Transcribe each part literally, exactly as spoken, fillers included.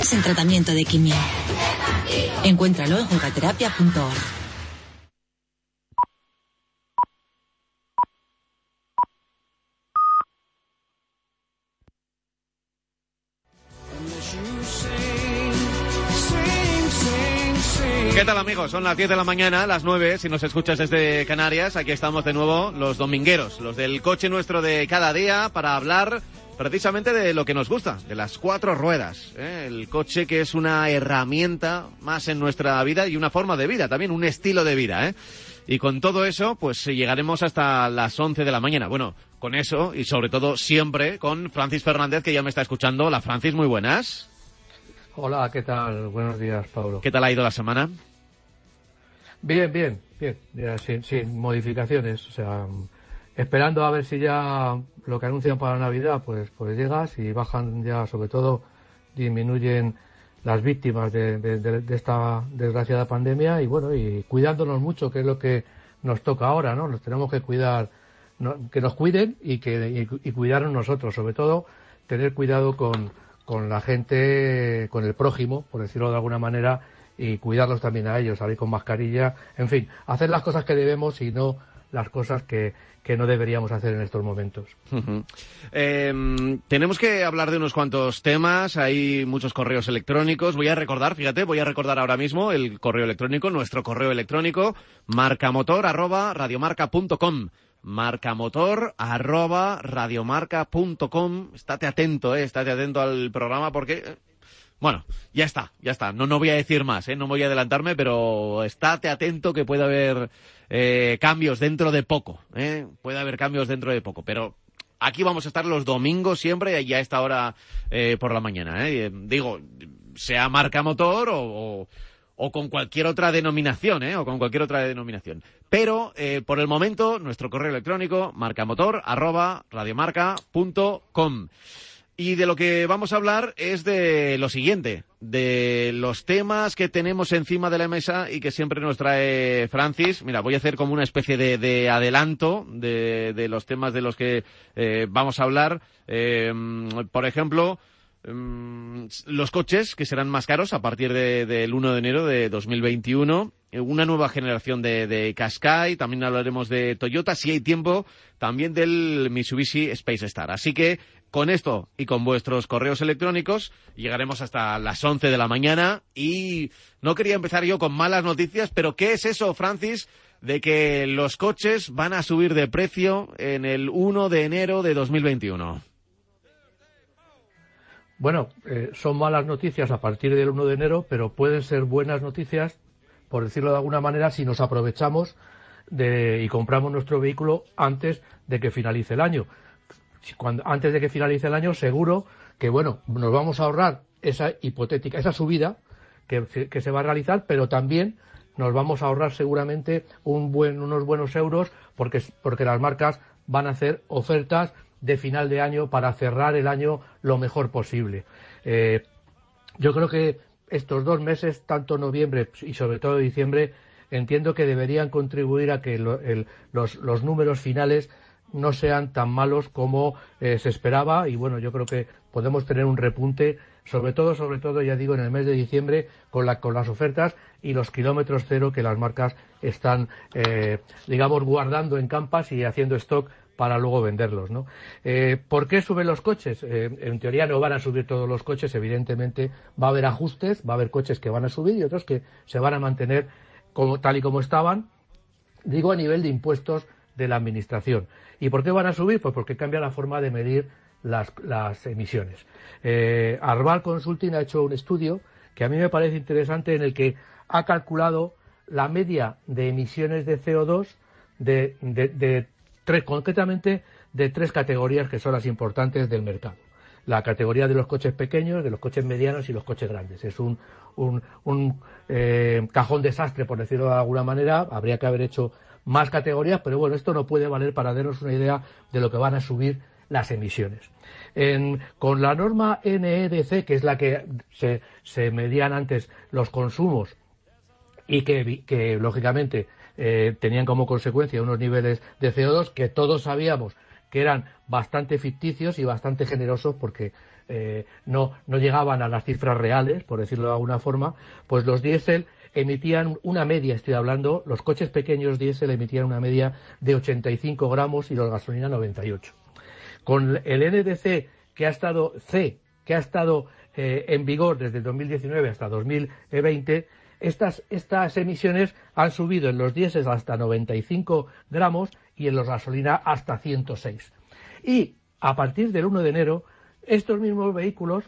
meses en tratamiento de quimio. Encuéntralo en jugaterapia punto org. ¿Qué tal, amigos? Son las diez de la mañana, las nueve, si nos escuchas desde Canarias. Aquí estamos de nuevo, los domingueros, los del coche nuestro de cada día, para hablar precisamente de lo que nos gusta, de las cuatro ruedas, ¿eh? El coche, que es una herramienta más en nuestra vida y una forma de vida, también un estilo de vida, ¿eh? Y con todo eso, pues llegaremos hasta las once de la mañana. Bueno, con eso y sobre todo siempre con Francis Fernández, que ya me está escuchando. Hola, Francis, muy buenas. Hola, ¿qué tal? Buenos días, Pablo. ¿Qué tal ha ido la semana? Bien, bien, bien, ya, sin, sin modificaciones, o sea, esperando a ver si ya lo que anuncian para Navidad, pues, pues llega, si bajan ya, sobre todo, disminuyen las víctimas de, de, de, de esta desgraciada pandemia, y bueno, y cuidándonos mucho, que es lo que nos toca ahora, ¿no? Nos tenemos que cuidar, no, que nos cuiden y que y, y cuidarnos nosotros, sobre todo, tener cuidado con, con la gente, con el prójimo, por decirlo de alguna manera, y cuidarlos también a ellos, salir con mascarilla, en fin, hacer las cosas que debemos y no las cosas que, que no deberíamos hacer en estos momentos. Uh-huh. Eh, tenemos que hablar de unos cuantos temas, hay muchos correos electrónicos. Voy a recordar, fíjate, voy a recordar ahora mismo el correo electrónico, nuestro correo electrónico, marcamotor arroba radiomarca punto com. marcamotor arroba radiomarca punto com. Estate atento, eh, estate atento al programa porque... Bueno, ya está, ya está. No, no voy a decir más, ¿eh? No voy a adelantarme, pero estate atento que puede haber eh, cambios dentro de poco, ¿eh? Puede haber cambios dentro de poco, pero aquí vamos a estar los domingos siempre y a esta hora eh, por la mañana, ¿eh? Digo, sea marca motor o, o, o con cualquier otra denominación, ¿eh? O con cualquier otra denominación. Pero, eh, por el momento, nuestro correo electrónico, marcamotor arroba radiomarca punto com. Y de lo que vamos a hablar es de lo siguiente, de los temas que tenemos encima de la mesa y que siempre nos trae Francis. Mira, voy a hacer como una especie de, de adelanto de, de los temas de los que eh, vamos a hablar. Eh, por ejemplo, um, los coches, que serán más caros a partir de, del uno de enero de dos mil veintiuno. Una nueva generación de, de Qashqai, también hablaremos de Toyota, si hay tiempo, también del Mitsubishi Space Star. Así que con esto y con vuestros correos electrónicos llegaremos hasta las once de la mañana. Y no quería empezar yo con malas noticias, pero ¿qué es eso, Francis, de que los coches van a subir de precio en el uno de enero de dos mil veintiuno? Bueno, eh, son malas noticias a partir del uno de enero, pero pueden ser buenas noticias, por decirlo de alguna manera, si nos aprovechamos de, y compramos nuestro vehículo antes de que finalice el año. Cuando, antes de que finalice el año, seguro que, bueno, nos vamos a ahorrar esa hipotética, esa subida que, que se va a realizar, pero también nos vamos a ahorrar seguramente un buen, unos buenos euros, porque, porque las marcas van a hacer ofertas de final de año para cerrar el año lo mejor posible. Eh, yo creo que estos dos meses, tanto noviembre y sobre todo diciembre, entiendo que deberían contribuir a que lo, el, los, los números finales no sean tan malos como eh, se esperaba, y bueno, yo creo que podemos tener un repunte, sobre todo, sobre todo, ya digo, en el mes de diciembre, con, la, con las ofertas y los kilómetros cero que las marcas están, eh, digamos, guardando en campas y haciendo stock para luego venderlos, ¿no? Eh, ¿Por qué suben los coches? Eh, en teoría no van a subir todos los coches, evidentemente va a haber ajustes, va a haber coches que van a subir y otros que se van a mantener como, tal y como estaban, digo, a nivel de impuestos de la administración. ¿Y por qué van a subir? Pues porque cambia la forma de medir las, las emisiones. Eh, Arval Consulting ha hecho un estudio que a mí me parece interesante, en el que ha calculado la media de emisiones de C O dos de, de, de tres, concretamente de tres categorías que son las importantes del mercado. La categoría de los coches pequeños, de los coches medianos y los coches grandes. Es un, un, un eh, cajón desastre, por decirlo de alguna manera. Habría que haber hecho más categorías, pero bueno, esto no puede valer para darnos una idea de lo que van a subir las emisiones. En, con la norma N E D C, que es la que se, se medían antes los consumos y que, que lógicamente eh, tenían como consecuencia unos niveles de C O dos que todos sabíamos que eran bastante ficticios y bastante generosos, porque eh, no, no llegaban a las cifras reales, por decirlo de alguna forma, pues los diésel emitían una media, estoy hablando, los coches pequeños diésel emitían una media de ochenta y cinco gramos y los gasolina noventa y ocho. Con el N D C que ha estado C, que ha estado eh, en vigor desde el dos mil diecinueve hasta dos mil veinte, estas, estas emisiones han subido en los diésel hasta noventa y cinco gramos y en los gasolina hasta ciento seis. Y a partir del uno de enero, estos mismos vehículos,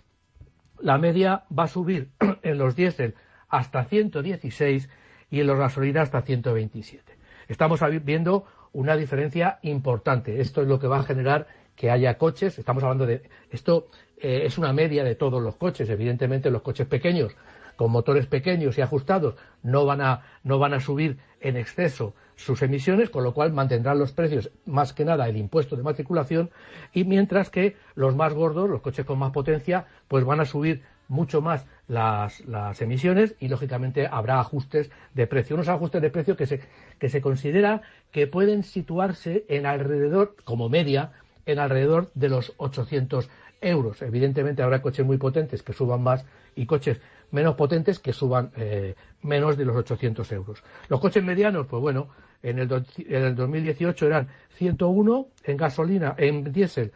la media va a subir en los diésel hasta ciento dieciséis y en los gasolina hasta ciento veintisiete. Estamos viendo una diferencia importante. Esto es lo que va a generar que haya coches. Estamos hablando de esto, eh, es una media de todos los coches. Evidentemente los coches pequeños con motores pequeños y ajustados no van a no van a subir en exceso sus emisiones, con lo cual mantendrán los precios, más que nada el impuesto de matriculación, y mientras que los más gordos, los coches con más potencia, pues van a subir mucho más las, las emisiones y lógicamente habrá ajustes de precio. Unos ajustes de precio que se, que se considera que pueden situarse en alrededor, como media, en alrededor de los ochocientos euros. Evidentemente habrá coches muy potentes que suban más y coches menos potentes que suban eh, menos de los ochocientos euros. Los coches medianos, pues bueno, en el, do, en el dos mil dieciocho eran ciento uno en gasolina, en diésel,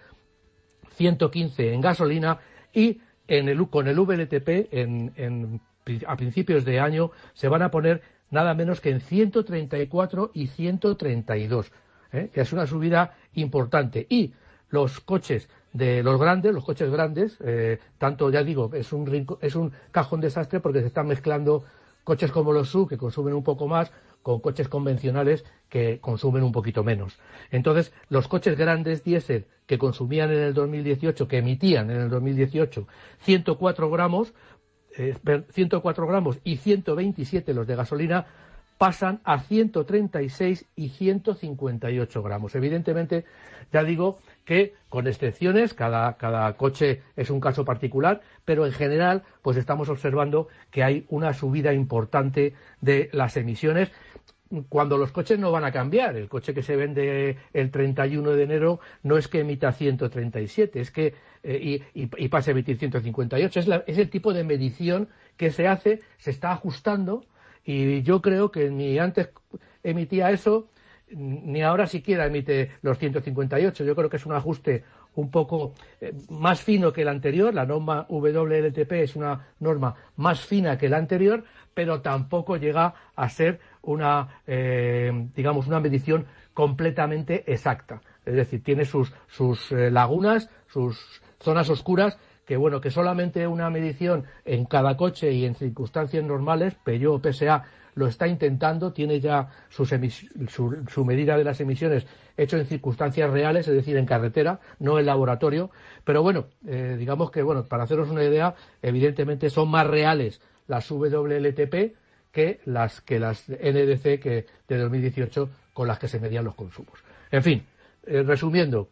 ciento quince en gasolina, y en el, con el V L T P en, en, a principios de año se van a poner nada menos que en ciento treinta y cuatro y ciento treinta y dos, ¿eh? Que es una subida importante. Y los coches de los grandes, los coches grandes, eh, tanto, ya digo, es un rinco, es un cajón desastre porque se están mezclando coches como los S U V, que consumen un poco más, con coches convencionales que consumen un poquito menos. Entonces, los coches grandes diésel que consumían en el dos mil dieciocho, que emitían en el dos mil dieciocho ciento cuatro gramos, eh, ciento cuatro gramos y ciento veintisiete los de gasolina, pasan a ciento treinta y seis y ciento cincuenta y ocho gramos. Evidentemente, ya digo que con excepciones, cada, cada coche es un caso particular, pero en general pues estamos observando que hay una subida importante de las emisiones, cuando los coches no van a cambiar. El coche que se vende el treinta y uno de enero no es que emita ciento treinta y siete, es que eh, y, y, y pase a emitir ciento cincuenta y ocho. Es, la, es el tipo de medición que se hace, se está ajustando. Y yo creo que ni antes emitía eso, ni ahora siquiera emite los ciento cincuenta y ocho. Yo creo que es un ajuste un poco eh, más fino que el anterior. La norma W L T P es una norma más fina que la anterior, pero tampoco llega a ser una, eh, digamos, una medición completamente exacta. Es decir, tiene sus, sus eh, lagunas, sus zonas oscuras, que bueno, que solamente una medición en cada coche y en circunstancias normales, Peugeot o P S A lo está intentando, tiene ya sus emis, su, su medida de las emisiones hecho en circunstancias reales, es decir, en carretera, no en laboratorio, pero bueno, eh, digamos que, bueno, para haceros una idea, evidentemente son más reales las W L T P que las, que las N D C que de dos mil dieciocho con las que se medían los consumos. En fin, eh, resumiendo,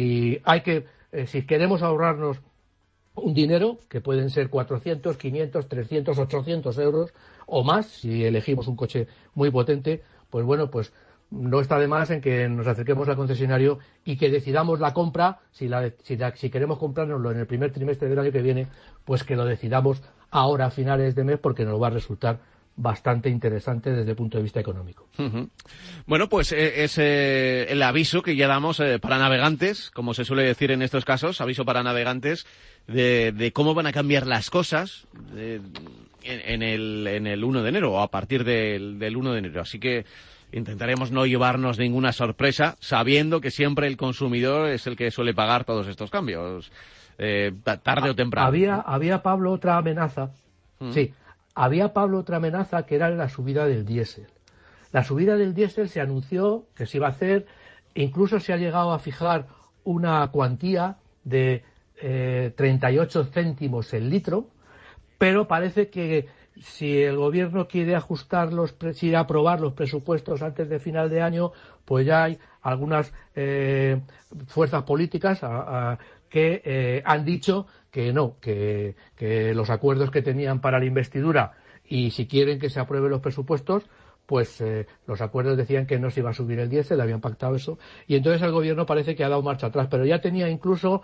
y hay que, eh, si queremos ahorrarnos un dinero, que pueden ser cuatrocientos, quinientos, trescientos, ochocientos euros o más, si elegimos un coche muy potente, pues bueno, pues no está de más en que nos acerquemos al concesionario y que decidamos la compra, si, la, si, la, si queremos comprárnoslo en el primer trimestre del año que viene, pues que lo decidamos ahora a finales de mes, porque nos va a resultar bastante interesante desde el punto de vista económico. Uh-huh. Bueno, pues eh, es eh, el aviso que ya damos eh, para navegantes, como se suele decir en estos casos, aviso para navegantes de, de cómo van a cambiar las cosas de, en, en, el, en el uno de enero o a partir del, del uno de enero. Así que intentaremos no llevarnos ninguna sorpresa, sabiendo que siempre el consumidor es el que suele pagar todos estos cambios, eh, tarde o temprano. Había, había, Pablo, otra amenaza. Uh-huh. Sí. Había, Pablo, otra amenaza, que era la subida del diésel. La subida del diésel se anunció que se iba a hacer, incluso se ha llegado a fijar una cuantía de eh, treinta y ocho céntimos el litro, pero parece que si el gobierno quiere ajustar los, quiere aprobar los presupuestos antes de final de año, pues ya hay algunas eh, fuerzas políticas a, a, que eh, han dicho que no, que, que los acuerdos que tenían para la investidura, y si quieren que se aprueben los presupuestos, pues eh, los acuerdos decían que no se iba a subir el diésel, habían pactado eso, y entonces el gobierno parece que ha dado marcha atrás, pero ya tenía incluso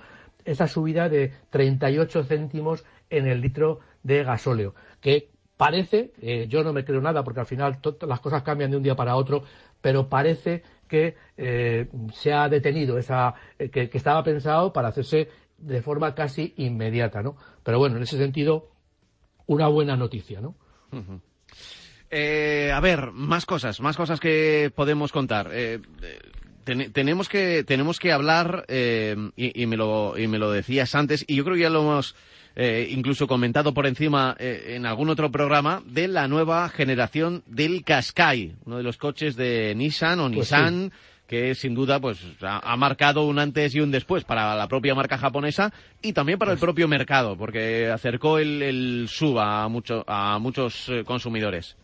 esa subida de treinta y ocho céntimos en el litro de gasóleo, que parece, eh, yo no me creo nada porque al final las cosas cambian de un día para otro, pero parece que eh, se ha detenido esa eh, que, que estaba pensado para hacerse de forma casi inmediata, ¿no? Pero bueno, en ese sentido, una buena noticia, ¿no? Uh-huh. Eh, a ver, más cosas, más cosas que podemos contar. Eh, ten, tenemos que tenemos que hablar eh, y, y me lo y me lo decías antes y yo creo que ya lo hemos eh, incluso comentado por encima eh, en algún otro programa de la nueva generación del Qashqai, uno de los coches de Nissan o Pues Nissan. Sí. que sin duda pues ha, ha marcado un antes y un después para la propia marca japonesa y también para el propio mercado, porque acercó el, el S U V a, mucho, a muchos eh, consumidores.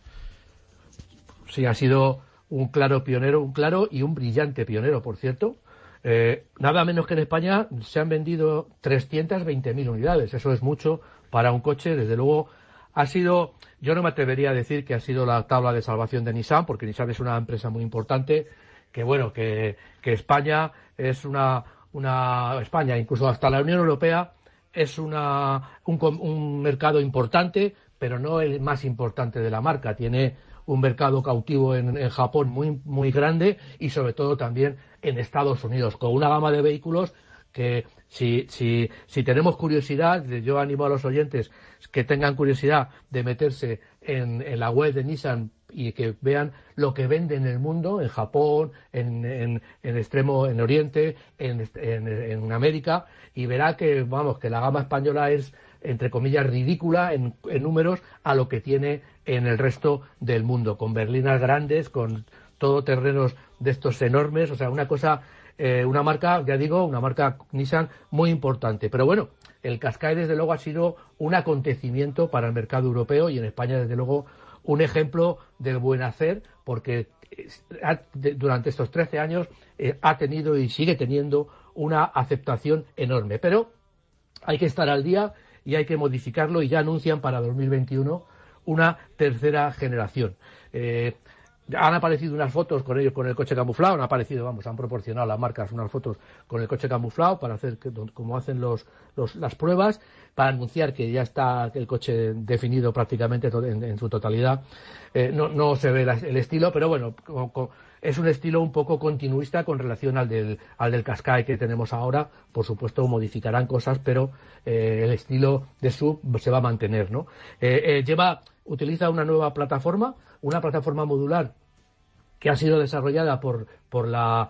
Sí, ha sido un claro pionero, un claro y un brillante pionero, por cierto. Eh, nada menos que en España se han vendido trescientas veinte mil unidades. Eso es mucho para un coche. Desde luego ha sido, yo no me atrevería a decir que ha sido la tabla de salvación de Nissan, porque Nissan es una empresa muy importante, que bueno, que, que España es una, una, España, incluso hasta la Unión Europea, es una, un, un mercado importante, pero no el más importante de la marca. Tiene un mercado cautivo en, en Japón muy, muy grande y sobre todo también en Estados Unidos, con una gama de vehículos que si, si, si tenemos curiosidad, yo animo a los oyentes que tengan curiosidad de meterse en, en la web de Nissan y que vean lo que vende en el mundo, en Japón, en, en, en extremo, en Oriente, en, en, en América, y verá que, vamos, que la gama española es, entre comillas, ridícula en, en números a lo que tiene en el resto del mundo, con berlinas grandes, con todoterrenos de estos enormes, o sea, una cosa, eh, una marca, ya digo, una marca Nissan muy importante. Pero bueno, el Qashqai desde luego ha sido un acontecimiento para el mercado europeo y en España desde luego un ejemplo del buen hacer, porque ha, de, durante estos trece años eh, ha tenido y sigue teniendo una aceptación enorme. Pero hay que estar al día y hay que modificarlo y ya anuncian para dos mil veintiuno una tercera generación. Eh, han aparecido unas fotos con ellos con el coche camuflado, han aparecido, vamos, han proporcionado las marcas unas fotos con el coche camuflado para hacer que, como hacen los, los las pruebas, para anunciar que ya está el coche definido prácticamente en, en su totalidad. Eh, no, no se ve la, el estilo, pero bueno, como, como, es un estilo un poco continuista con relación al del, al del Qashqai que tenemos ahora. Por supuesto modificarán cosas, pero eh, el estilo de S U V se va a mantener, ¿no? Eh, eh, lleva, utiliza una nueva plataforma, una plataforma modular que ha sido desarrollada por, por la,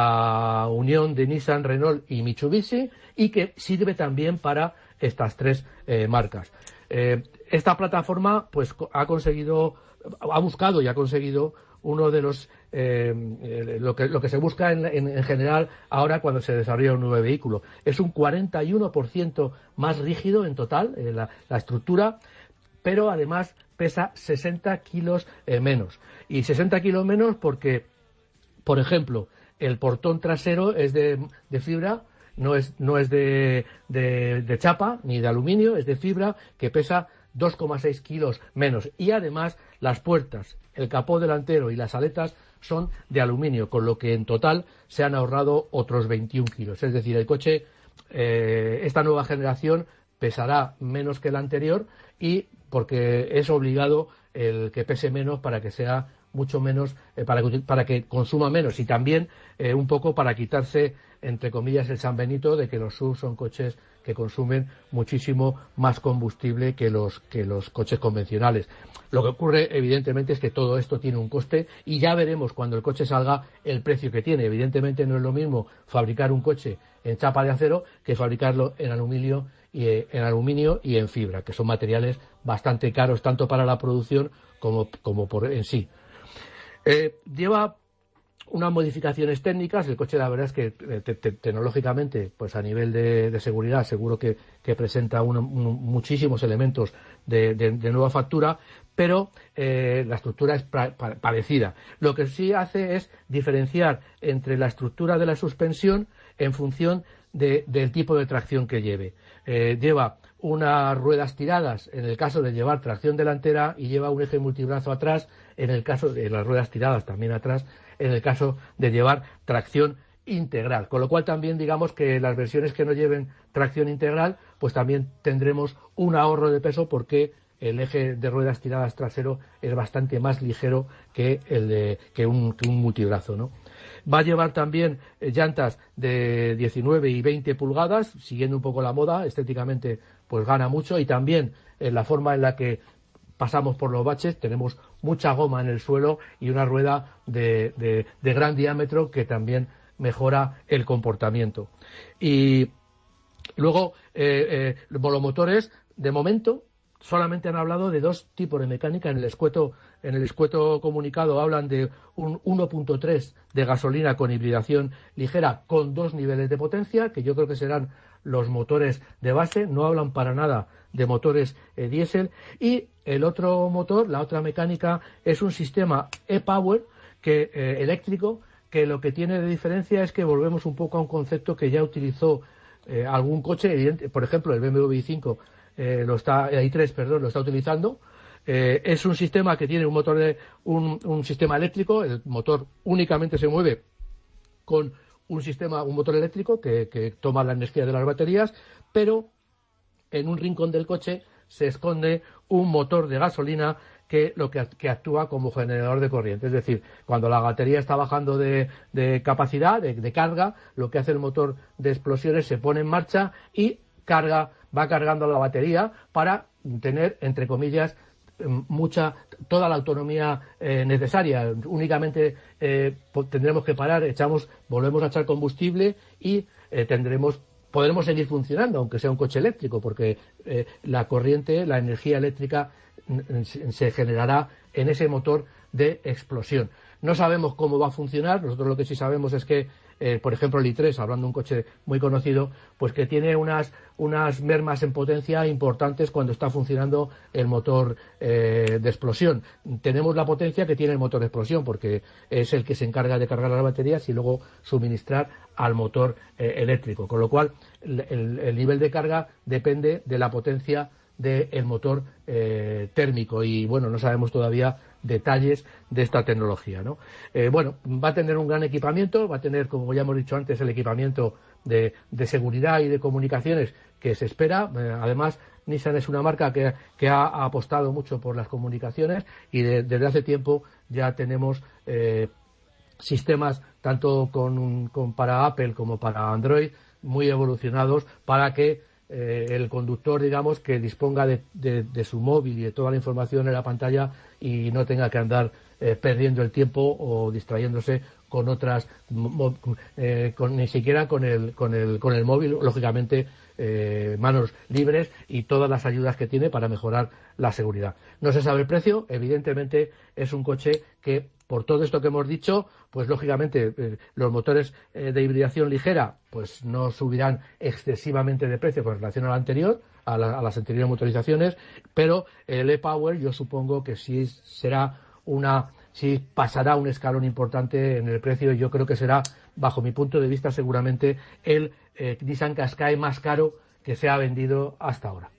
la unión de Nissan, Renault y Mitsubishi y que sirve también para estas tres eh, marcas. Eh, esta plataforma pues ha conseguido, ha buscado y ha conseguido uno de los eh, eh, lo que lo que se busca en, en, en general ahora cuando se desarrolla un nuevo vehículo. Es un cuarenta y uno por ciento más rígido en total eh, la, la estructura, pero además pesa sesenta kilos eh, menos. Y sesenta kilos menos porque, por ejemplo, el portón trasero es de, de fibra, no es, no es de, de, de chapa ni de aluminio, es de fibra, que pesa dos coma seis kilos menos. Y además las puertas, el capó delantero y las aletas son de aluminio, con lo que en total se han ahorrado otros veintiún kilos. Es decir, el coche, eh, esta nueva generación pesará menos que la anterior y porque es obligado el que pese menos para que sea mucho menos, eh, para, que, para que consuma menos y también eh, un poco para quitarse, entre comillas, el San Benito de que los S U V son coches que consumen muchísimo más combustible que los, que los coches convencionales. Lo que ocurre, evidentemente, es que todo esto tiene un coste y ya veremos cuando el coche salga el precio que tiene. Evidentemente no es lo mismo fabricar un coche en chapa de acero que fabricarlo en aluminio y en aluminio y en fibra, que son materiales bastante caros tanto para la producción como, como por en sí. Eh, lleva unas modificaciones técnicas. El coche, la verdad es que te, te, tecnológicamente, pues a nivel de, de seguridad, seguro que, que presenta un, un, muchísimos elementos de, de, de nueva factura, pero eh, la estructura es pra, pa, parecida. Lo que sí hace es diferenciar entre la estructura de la suspensión en función de, del tipo de tracción que lleve. Eh, lleva unas ruedas tiradas en el caso de llevar tracción delantera y lleva un eje multibrazo atrás en el caso de las ruedas tiradas también atrás en el caso de llevar tracción integral, con lo cual también digamos que las versiones que no lleven tracción integral, pues también tendremos un ahorro de peso porque el eje de ruedas tiradas trasero es bastante más ligero que el de que un, que un multibrazo, ¿no? Va a llevar también eh, llantas de diecinueve y veinte pulgadas, siguiendo un poco la moda, estéticamente pues gana mucho, y también en la forma en la que pasamos por los baches tenemos mucha goma en el suelo y una rueda de, de, de gran diámetro que también mejora el comportamiento. Y luego eh, eh, volomotores, de momento solamente han hablado de dos tipos de mecánica. En el escueto, en el escueto comunicado hablan de un uno punto tres de gasolina con hibridación ligera con dos niveles de potencia, que yo creo que serán los motores de base. No hablan para nada de motores eh, diésel. Y el otro motor, la otra mecánica, es un sistema e-Power que eh, eléctrico, que lo que tiene de diferencia es que volvemos un poco a un concepto que ya utilizó eh, algún coche, evidente, por ejemplo el B M W i cinco, eh, lo está, el i tres, perdón, lo está utilizando. Eh, es un sistema que tiene un motor de un, un sistema eléctrico. El motor únicamente se mueve con un sistema, un motor eléctrico que, que toma la energía de las baterías, pero en un rincón del coche se esconde un motor de gasolina que lo que, que actúa como generador de corriente. Es decir, cuando la batería está bajando de, de capacidad, de, de carga, lo que hace el motor de explosiones se pone en marcha y carga, va cargando la batería para tener, entre comillas, mucha, toda la autonomía eh, necesaria. Únicamente eh, tendremos que parar, echamos, volvemos a echar combustible y eh, tendremos podremos seguir funcionando, aunque sea un coche eléctrico, porque eh, la corriente, la energía eléctrica se generará en ese motor de explosión. No sabemos cómo va a funcionar. Nosotros lo que sí sabemos es que, eh, por ejemplo, el i tres, hablando de un coche muy conocido, pues que tiene unas, unas mermas en potencia importantes cuando está funcionando el motor eh, de explosión. Tenemos la potencia que tiene el motor de explosión, porque es el que se encarga de cargar las baterías y luego suministrar al motor eh, eléctrico, con lo cual el, el, el nivel de carga depende de la potencia del motor eh, térmico, y bueno, no sabemos todavía detalles de esta tecnología, ¿no? Eh, bueno, va a tener un gran equipamiento, va a tener, como ya hemos dicho antes, el equipamiento de, de seguridad y de comunicaciones que se espera. Eh, además, Nissan es una marca que, que ha, ha apostado mucho por las comunicaciones, y de, desde hace tiempo ya tenemos eh, sistemas tanto con, con para Apple como para Android muy evolucionados para que Eh, el conductor, digamos, que disponga de, de, de su móvil y de toda la información en la pantalla y no tenga que andar eh, perdiendo el tiempo o distrayéndose con otras, eh, con, ni siquiera con el, con el, con el móvil, lógicamente eh, manos libres y todas las ayudas que tiene para mejorar la seguridad. No se sabe el precio, evidentemente es un coche que, por todo esto que hemos dicho, pues lógicamente eh, los motores eh, de hibridación ligera pues no subirán excesivamente de precio con relación al anterior, a, la, a las anteriores motorizaciones, pero el e-Power yo supongo que sí será una, sí pasará un escalón importante en el precio, y yo creo que será, bajo mi punto de vista, seguramente el eh, Nissan Qashqai más caro que se ha vendido hasta ahora.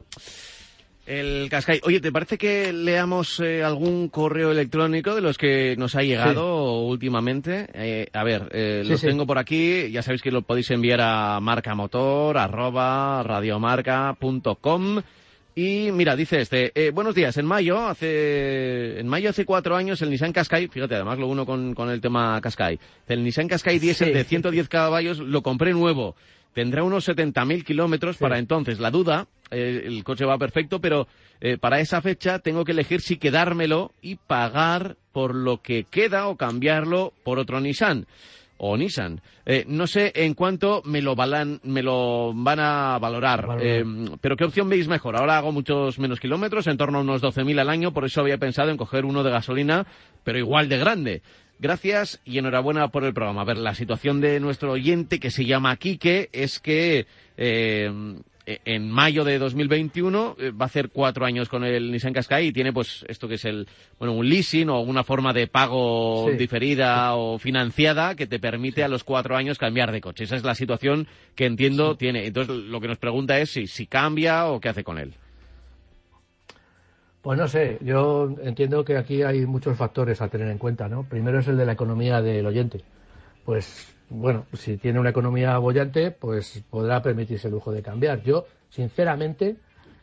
El Qashqai. Oye, ¿te parece que leamos eh, algún correo electrónico de los que nos ha llegado sí. últimamente? Eh, a ver, eh, sí, los sí. tengo por aquí. Ya sabéis que lo podéis enviar a marcamotor arroba radiomarca punto com. Y mira, dice este, eh, buenos días, en mayo, hace en mayo hace cuatro años el Nissan Qashqai, fíjate, además lo uno con, con el tema Qashqai, el Nissan Qashqai diésel sí, de ciento diez caballos lo compré nuevo. Tendrá unos setenta mil kilómetros sí. para entonces. La duda, eh, el coche va perfecto, pero eh, para esa fecha tengo que elegir si quedármelo y pagar por lo que queda o cambiarlo por otro Nissan. O Nissan. Eh, no sé en cuánto me lo, balan, me lo van a valorar. Vale, eh, pero ¿qué opción veis mejor? Ahora hago muchos menos kilómetros, en torno a unos doce mil al año, por eso había pensado en coger uno de gasolina, pero igual de grande. Gracias y enhorabuena por el programa. A ver, la situación de nuestro oyente, que se llama Quique, es que eh, en mayo de dos mil veintiuno eh, va a hacer cuatro años con el Nissan Qashqai y tiene pues esto que es el bueno un leasing o una forma de pago sí. diferida sí. o financiada que te permite sí. a los cuatro años cambiar de coche. Esa es la situación que entiendo sí. tiene. Entonces lo que nos pregunta es si, si cambia o qué hace con él. Pues no sé, yo entiendo que aquí hay muchos factores a tener en cuenta, ¿no? Primero es el de la economía del oyente. Pues bueno, si tiene una economía boyante, pues podrá permitirse el lujo de cambiar. Yo, sinceramente,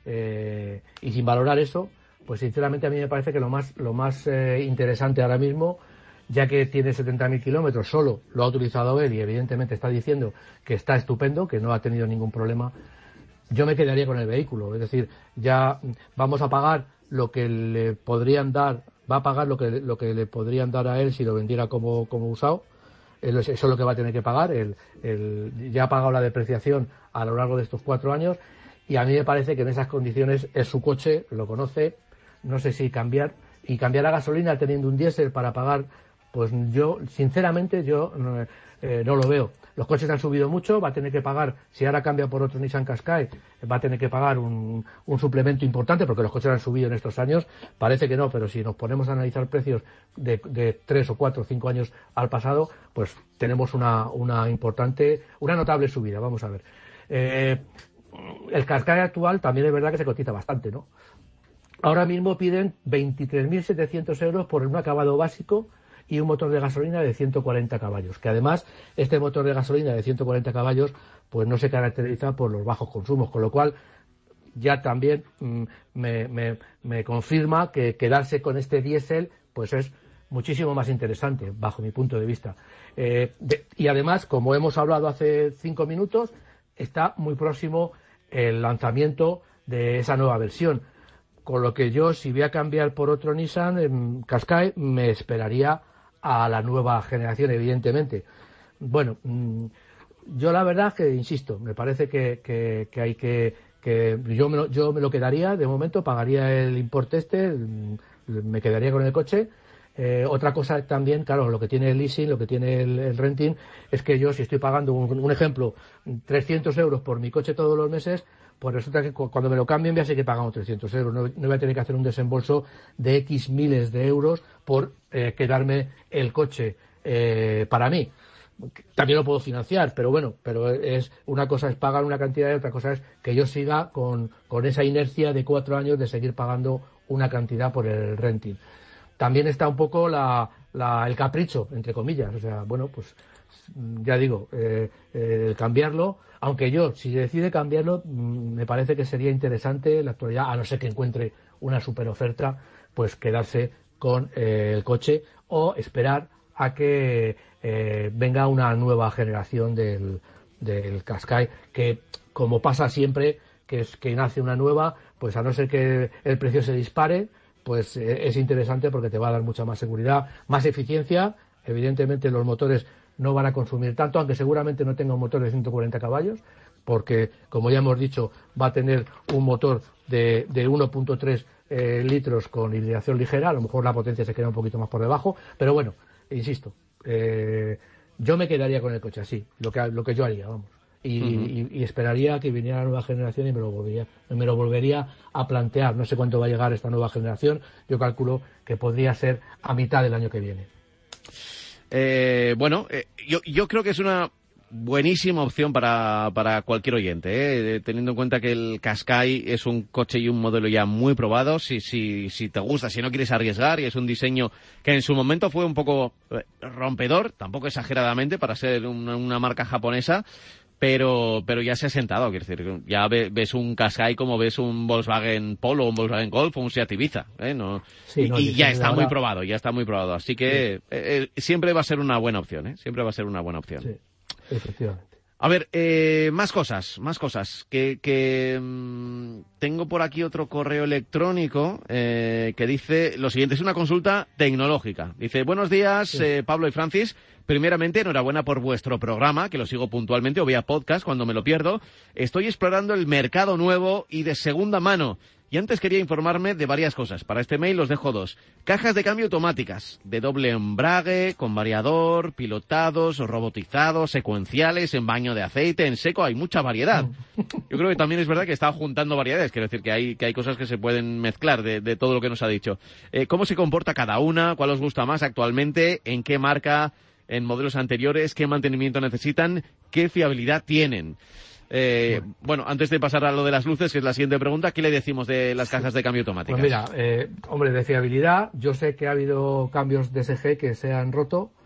eh, y sin valorar eso, pues sinceramente a mí me parece que lo más, lo más eh, interesante ahora mismo, ya que tiene setenta mil kilómetros, solo lo ha utilizado él y evidentemente está diciendo que está estupendo, que no ha tenido ningún problema, yo me quedaría con el vehículo. Es decir, ya vamos a pagar lo que le podrían dar, va a pagar lo que, lo que le podrían dar a él si lo vendiera como, como usado. Eso es lo que va a tener que pagar. El, el, ya ha pagado la depreciación a lo largo de estos cuatro años y a mí me parece que en esas condiciones es su coche, lo conoce, no sé si cambiar, y cambiar a gasolina teniendo un diésel para pagar, pues yo, sinceramente, yo eh, no lo veo. Los coches han subido mucho, va a tener que pagar, si ahora cambia por otro Nissan Qashqai, va a tener que pagar un, un suplemento importante, porque los coches han subido en estos años, parece que no, pero si nos ponemos a analizar precios de, de tres o cuatro o cinco años al pasado, pues tenemos una, una importante, una notable subida, vamos a ver. Eh, el Qashqai actual también es verdad que se cotiza bastante, ¿no? Ahora mismo piden veintitrés mil setecientos euros por un acabado básico y un motor de gasolina de ciento cuarenta caballos, que además este motor de gasolina de ciento cuarenta caballos pues no se caracteriza por los bajos consumos, con lo cual ya también mmm, me, me, me confirma que quedarse con este diésel pues es muchísimo más interesante bajo mi punto de vista. Eh, de, y además, como hemos hablado hace cinco minutos, está muy próximo el lanzamiento de esa nueva versión, con lo que yo, si voy a cambiar por otro Nissan en Qashqai, me esperaría a la nueva generación, evidentemente. Bueno, yo la verdad que, insisto, me parece que, que, que hay que... que yo me, lo, yo me lo quedaría, de momento, pagaría el importe este, me quedaría con el coche. Eh, otra cosa también, claro, lo que tiene el leasing, lo que tiene el, el renting, es que yo, si estoy pagando, un, un ejemplo, trescientos euros por mi coche todos los meses, pues resulta que cuando me lo cambien voy a seguir pagando trescientos euros. No, no voy a tener que hacer un desembolso de X miles de euros por eh, quedarme el coche eh, para mí. También lo puedo financiar, pero bueno, pero es una cosa es pagar una cantidad y otra cosa es que yo siga con, con esa inercia de cuatro años de seguir pagando una cantidad por el renting. También está un poco la, la, el capricho, entre comillas. O sea, bueno, pues ya digo, eh, eh, cambiarlo, aunque yo, si decide cambiarlo, me parece que sería interesante en la actualidad, a no ser que encuentre una super oferta, pues quedarse con eh, el coche o esperar a que eh, venga una nueva generación del, del Qashqai, que como pasa siempre, que es que nace una nueva, pues a no ser que el precio se dispare, pues eh, es interesante porque te va a dar mucha más seguridad, más eficiencia. Evidentemente los motores no van a consumir tanto, aunque seguramente no tenga un motor de ciento cuarenta caballos, porque, como ya hemos dicho, va a tener un motor de, de uno punto tres eh, litros con hibridación ligera. A lo mejor la potencia se queda un poquito más por debajo, pero bueno, insisto, eh, yo me quedaría con el coche así, lo que, lo que yo haría, vamos. Y, uh-huh. y, y esperaría que viniera la nueva generación y me lo volvería me lo volvería a plantear. No sé cuánto va a llegar esta nueva generación, yo calculo que podría ser a mitad del año que viene. Eh, bueno, eh, yo, yo creo que es una buenísima opción para, para cualquier oyente, ¿eh? Teniendo en cuenta que el Qashqai es un coche y un modelo ya muy probado. Si, si, si te gusta, si no quieres arriesgar, y es un diseño que en su momento fue un poco rompedor, tampoco exageradamente para ser una, una marca japonesa, pero pero ya se ha sentado, quiero decir, ya ves un Qashqai como ves un Volkswagen Polo, un Volkswagen Golf o un Seat Ibiza, ¿eh? No, sí, no, y, y ya está ahora... muy probado, ya está muy probado, así que sí. eh, eh, siempre va a ser una buena opción, ¿eh? Siempre va a ser una buena opción. Sí, efectivamente. A ver, eh, más cosas, más cosas, que, que mmm, tengo por aquí otro correo electrónico eh, que dice lo siguiente, es una consulta tecnológica. Dice, buenos días, sí. eh, Pablo y Francis. Primeramente, enhorabuena por vuestro programa, que lo sigo puntualmente o vía podcast cuando me lo pierdo. Estoy explorando el mercado nuevo y de segunda mano. Y antes quería informarme de varias cosas. Para este mail os dejo dos. Cajas de cambio automáticas, de doble embrague, con variador, pilotados, robotizados, secuenciales, en baño de aceite, en seco. Hay mucha variedad. Yo creo que también es verdad que está juntando variedades. Quiero decir que hay, que hay cosas que se pueden mezclar de, de todo lo que nos ha dicho. Eh, ¿Cómo se comporta cada una? ¿Cuál os gusta más actualmente? ¿En qué marca? ¿En modelos anteriores? ¿Qué mantenimiento necesitan? ¿Qué fiabilidad tienen? Eh, bueno. bueno, antes de pasar a lo de las luces, que es la siguiente pregunta, ¿qué le decimos de las cajas de cambio automáticas? Pues mira, eh, hombre, de fiabilidad, yo sé que ha habido cambios de S G que se han roto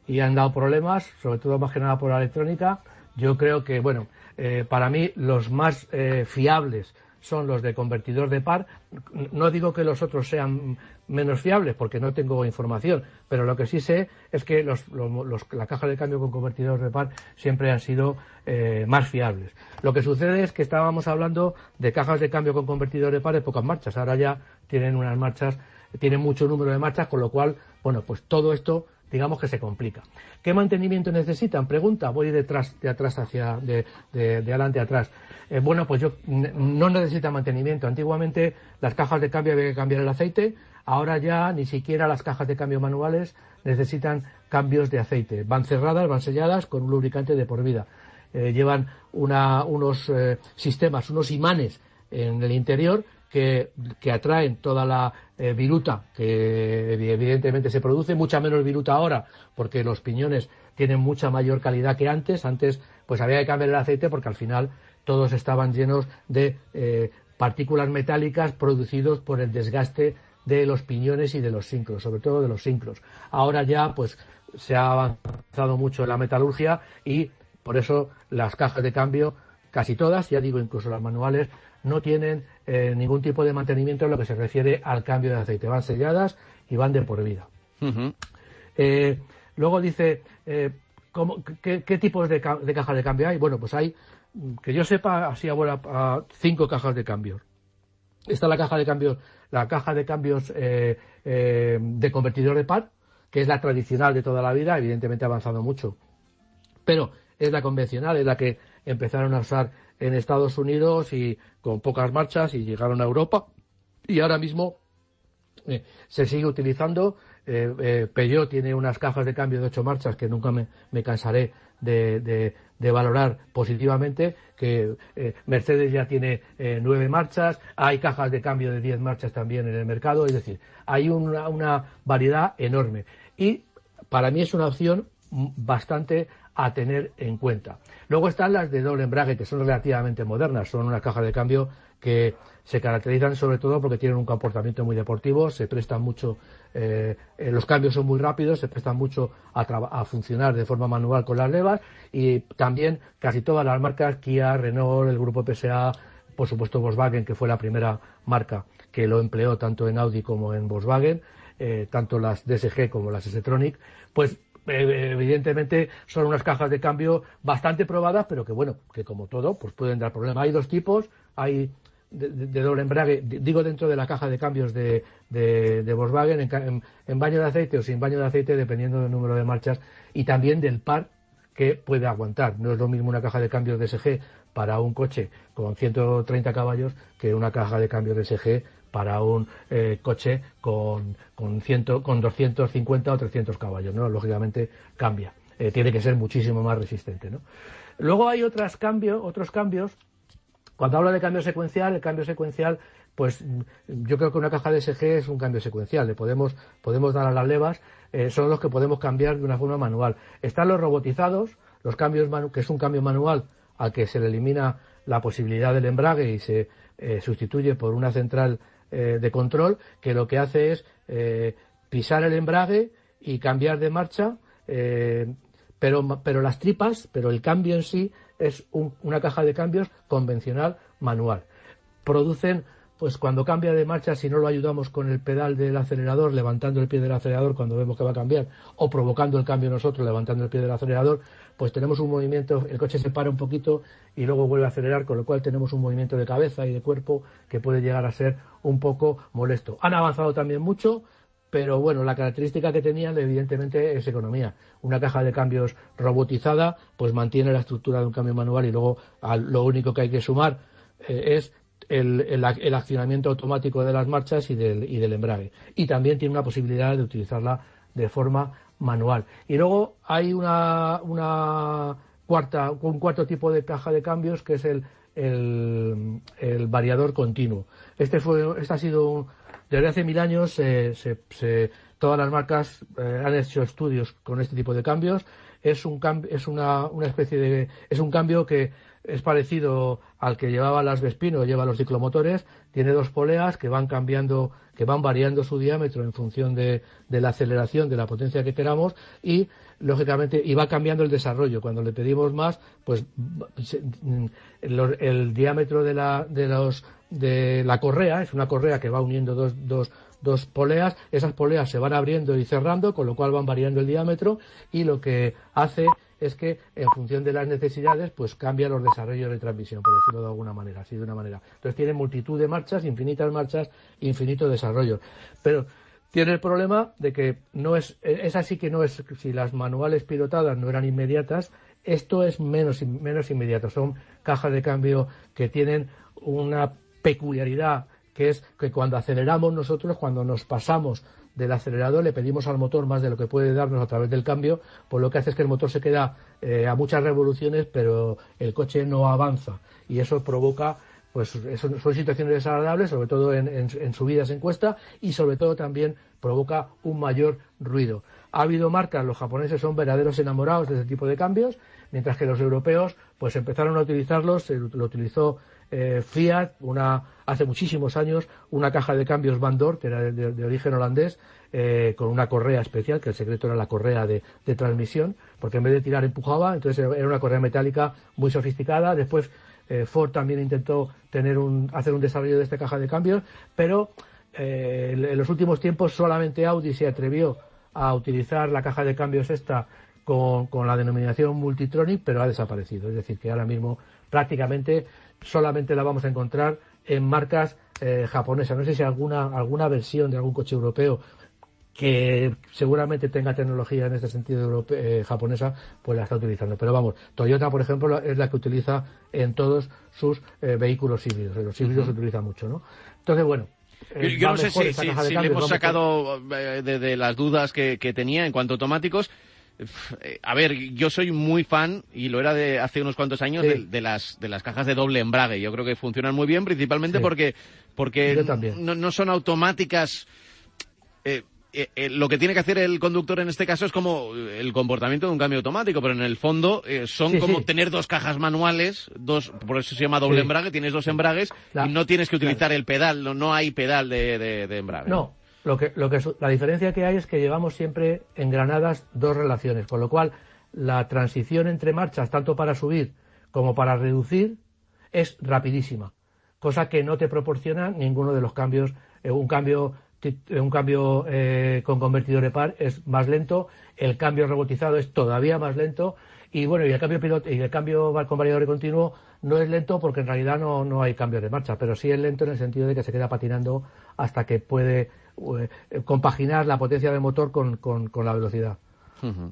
y han dado problemas, sobre todo más que nada por la electrónica. Yo creo que, bueno, eh, para mí los más eh, fiables son los de convertidor de par. No digo que los otros sean menos fiables, porque no tengo información, pero lo que sí sé es que los, los, los, la caja de cambio con convertidor de par siempre han sido eh, más fiables. Lo que sucede es que estábamos hablando de cajas de cambio con convertidor de par de pocas marchas. Ahora ya tienen unas marchas, tienen mucho número de marchas, con lo cual, bueno, pues todo esto, digamos que se complica. ¿Qué mantenimiento necesitan? Pregunta, voy detrás, de atrás hacia, de, de, de adelante a atrás. Eh, bueno, pues yo, no necesita mantenimiento. Antiguamente las cajas de cambio había que cambiar el aceite, ahora ya ni siquiera las cajas de cambio manuales necesitan cambios de aceite. Van cerradas, van selladas con un lubricante de por vida. Eh, llevan una, unos eh, sistemas, unos imanes en el interior que, que atraen toda la eh, viruta que evidentemente se produce, mucha menos viruta ahora porque los piñones tienen mucha mayor calidad que antes. Antes pues había que cambiar el aceite porque al final todos estaban llenos de eh, partículas metálicas producidos por el desgaste de los piñones y de los sincros, sobre todo de los sincros. Ahora ya pues se ha avanzado mucho en la metalurgia y por eso las cajas de cambio, casi todas, ya digo incluso las manuales, no tienen eh, ningún tipo de mantenimiento en lo que se refiere al cambio de aceite. Van selladas y van de por vida. Uh-huh. Eh, luego dice, eh, ¿cómo, qué, ¿qué tipos de, ca de cajas de cambio hay? Bueno, pues hay, que yo sepa, así a, buena, a cinco cajas de cambio. Está la caja de cambios, la caja de cambios eh, eh, de convertidor de par, que es la tradicional de toda la vida, evidentemente ha avanzado mucho, pero es la convencional, es la que empezaron a usar en Estados Unidos y con pocas marchas y llegaron a Europa y ahora mismo eh, se sigue utilizando. eh, eh, Peugeot tiene unas cajas de cambio de ocho marchas que nunca me, me cansaré de, de, de valorar positivamente, que eh, Mercedes ya tiene eh, nueve marchas, hay cajas de cambio de diez marchas también en el mercado, es decir, hay una, una variedad enorme y para mí es una opción bastante a tener en cuenta. Luego están las de doble embrague, que son relativamente modernas, son unas cajas de cambio que se caracterizan sobre todo porque tienen un comportamiento muy deportivo, se prestan mucho, eh, los cambios son muy rápidos, se prestan mucho a, a funcionar de forma manual con las levas y también casi todas las marcas, Kia, Renault, el grupo P S A, por supuesto Volkswagen, que fue la primera marca que lo empleó tanto en Audi como en Volkswagen, eh, tanto las D S G como las S-Tronic, pues evidentemente son unas cajas de cambio bastante probadas, pero que bueno, que como todo, pues pueden dar problemas. Hay dos tipos, hay de, de, de doble embrague, digo dentro de la caja de cambios de, de, de Volkswagen, en, en, en baño de aceite o sin baño de aceite, dependiendo del número de marchas y también del par que puede aguantar. No es lo mismo una caja de cambios D S G para un coche con ciento treinta caballos que una caja de cambios D S G para un eh, coche con, con, cien, con doscientos cincuenta o trescientos caballos, ¿no? Lógicamente cambia. Eh, tiene que ser muchísimo más resistente, ¿no? Luego hay otros cambios, otros cambios. Cuando hablo de cambio secuencial, el cambio secuencial, pues yo creo que una caja de S G es un cambio secuencial. Le podemos, podemos dar a las levas, eh, son los que podemos cambiar de una forma manual. Están los robotizados, los cambios manu que es un cambio manual al que se le elimina la posibilidad del embrague y se eh, sustituye por una central de control, que lo que hace es eh, pisar el embrague y cambiar de marcha, eh, pero, pero las tripas, pero el cambio en sí es un, una caja de cambios convencional manual. Producen, pues cuando cambia de marcha, si no lo ayudamos con el pedal del acelerador, levantando el pie del acelerador cuando vemos que va a cambiar, o provocando el cambio nosotros, levantando el pie del acelerador, pues tenemos un movimiento, el coche se para un poquito y luego vuelve a acelerar, con lo cual tenemos un movimiento de cabeza y de cuerpo que puede llegar a ser un poco molesto. Han avanzado también mucho, pero bueno, la característica que tenían evidentemente es economía. Una caja de cambios robotizada pues mantiene la estructura de un cambio manual y luego a, lo único que hay que sumar eh, es el, el, el accionamiento automático de las marchas y del, y del embrague. Y también tiene una posibilidad de utilizarla de forma manual. Y luego hay una, una cuarta, un cuarto tipo de caja de cambios que es el, el, el variador continuo. Este fue, este ha sido un, desde hace mil años eh, se, se, todas las marcas eh, han hecho estudios con este tipo de cambios. Es un cambio, es una, una especie de, es un cambio que es parecido al que llevaba las Vespino, lleva los ciclomotores, tiene dos poleas que van cambiando, que van variando su diámetro en función de, de la aceleración, de la potencia que queramos, y lógicamente, y va cambiando el desarrollo. Cuando le pedimos más, pues el, el diámetro de la, de los, de la correa, es una correa que va uniendo dos, dos, dos poleas, esas poleas se van abriendo y cerrando, con lo cual van variando el diámetro, y lo que hace es que en función de las necesidades pues cambia los desarrollos de transmisión, por decirlo de alguna manera, así de una manera. Entonces tiene multitud de marchas, infinitas marchas, infinito desarrollo. Pero tiene el problema de que no es, es así que no es, si las manuales pilotadas no eran inmediatas, esto es menos, menos inmediato. Son cajas de cambio que tienen una peculiaridad, que es que cuando aceleramos nosotros, cuando nos pasamos del acelerador, le pedimos al motor más de lo que puede darnos a través del cambio, pues lo que hace es que el motor se queda eh, a muchas revoluciones, pero el coche no avanza, y eso provoca, pues eso son situaciones desagradables, sobre todo en, en, en subidas en cuesta, y sobre todo también provoca un mayor ruido. Ha habido marcas, los japoneses son verdaderos enamorados de ese tipo de cambios, mientras que los europeos pues empezaron a utilizarlos, se lo utilizó eh, Fiat una, hace muchísimos años, una caja de cambios Van Dor, que era de, de, de origen holandés, eh, con una correa especial, que el secreto era la correa de, de transmisión, porque en vez de tirar empujaba, entonces era una correa metálica muy sofisticada. Después eh, Ford también intentó tener un, hacer un desarrollo de esta caja de cambios, pero eh, en los últimos tiempos solamente Audi se atrevió a utilizar la caja de cambios esta con, con la denominación Multitronic, pero ha desaparecido. Es decir, que ahora mismo prácticamente solamente la vamos a encontrar en marcas eh, japonesas. No sé si alguna alguna versión de algún coche europeo que seguramente tenga tecnología en este sentido europeo, eh, japonesa, pues la está utilizando. Pero vamos, Toyota, por ejemplo, es la que utiliza en todos sus eh, vehículos híbridos. En los híbridos uh-huh. se utiliza mucho, ¿no? Entonces, bueno, Yo, yo no sé si, si, si le hemos sacado de, de las dudas que, que tenía en cuanto a automáticos. A ver, yo soy muy fan, y lo era de hace unos cuantos años, sí. de, de las de las cajas de doble embrague. Yo creo que funcionan muy bien, principalmente sí. porque porque no, no son automáticas. Eh, eh, eh, lo que tiene que hacer el conductor en este caso es como el comportamiento de un cambio automático, pero en el fondo eh, son sí, como sí. tener dos cajas manuales, dos, por eso se llama doble sí. embrague, tienes dos embragues la, y no tienes que utilizar claro. el pedal, no, no hay pedal de, de, de embrague. No. Lo que, lo que, la diferencia que hay es que llevamos siempre engranadas dos relaciones, con lo cual la transición entre marchas, tanto para subir como para reducir, es rapidísima, cosa que no te proporciona ninguno de los cambios. Eh, un cambio, un cambio eh, con convertidor de par es más lento, el cambio robotizado es todavía más lento, y bueno, y el cambio piloto, y el cambio con variador continuo no es lento porque en realidad no, no hay cambios de marcha, pero sí es lento en el sentido de que se queda patinando hasta que puede eh, compaginar la potencia del motor con, con, con la velocidad. Uh-huh.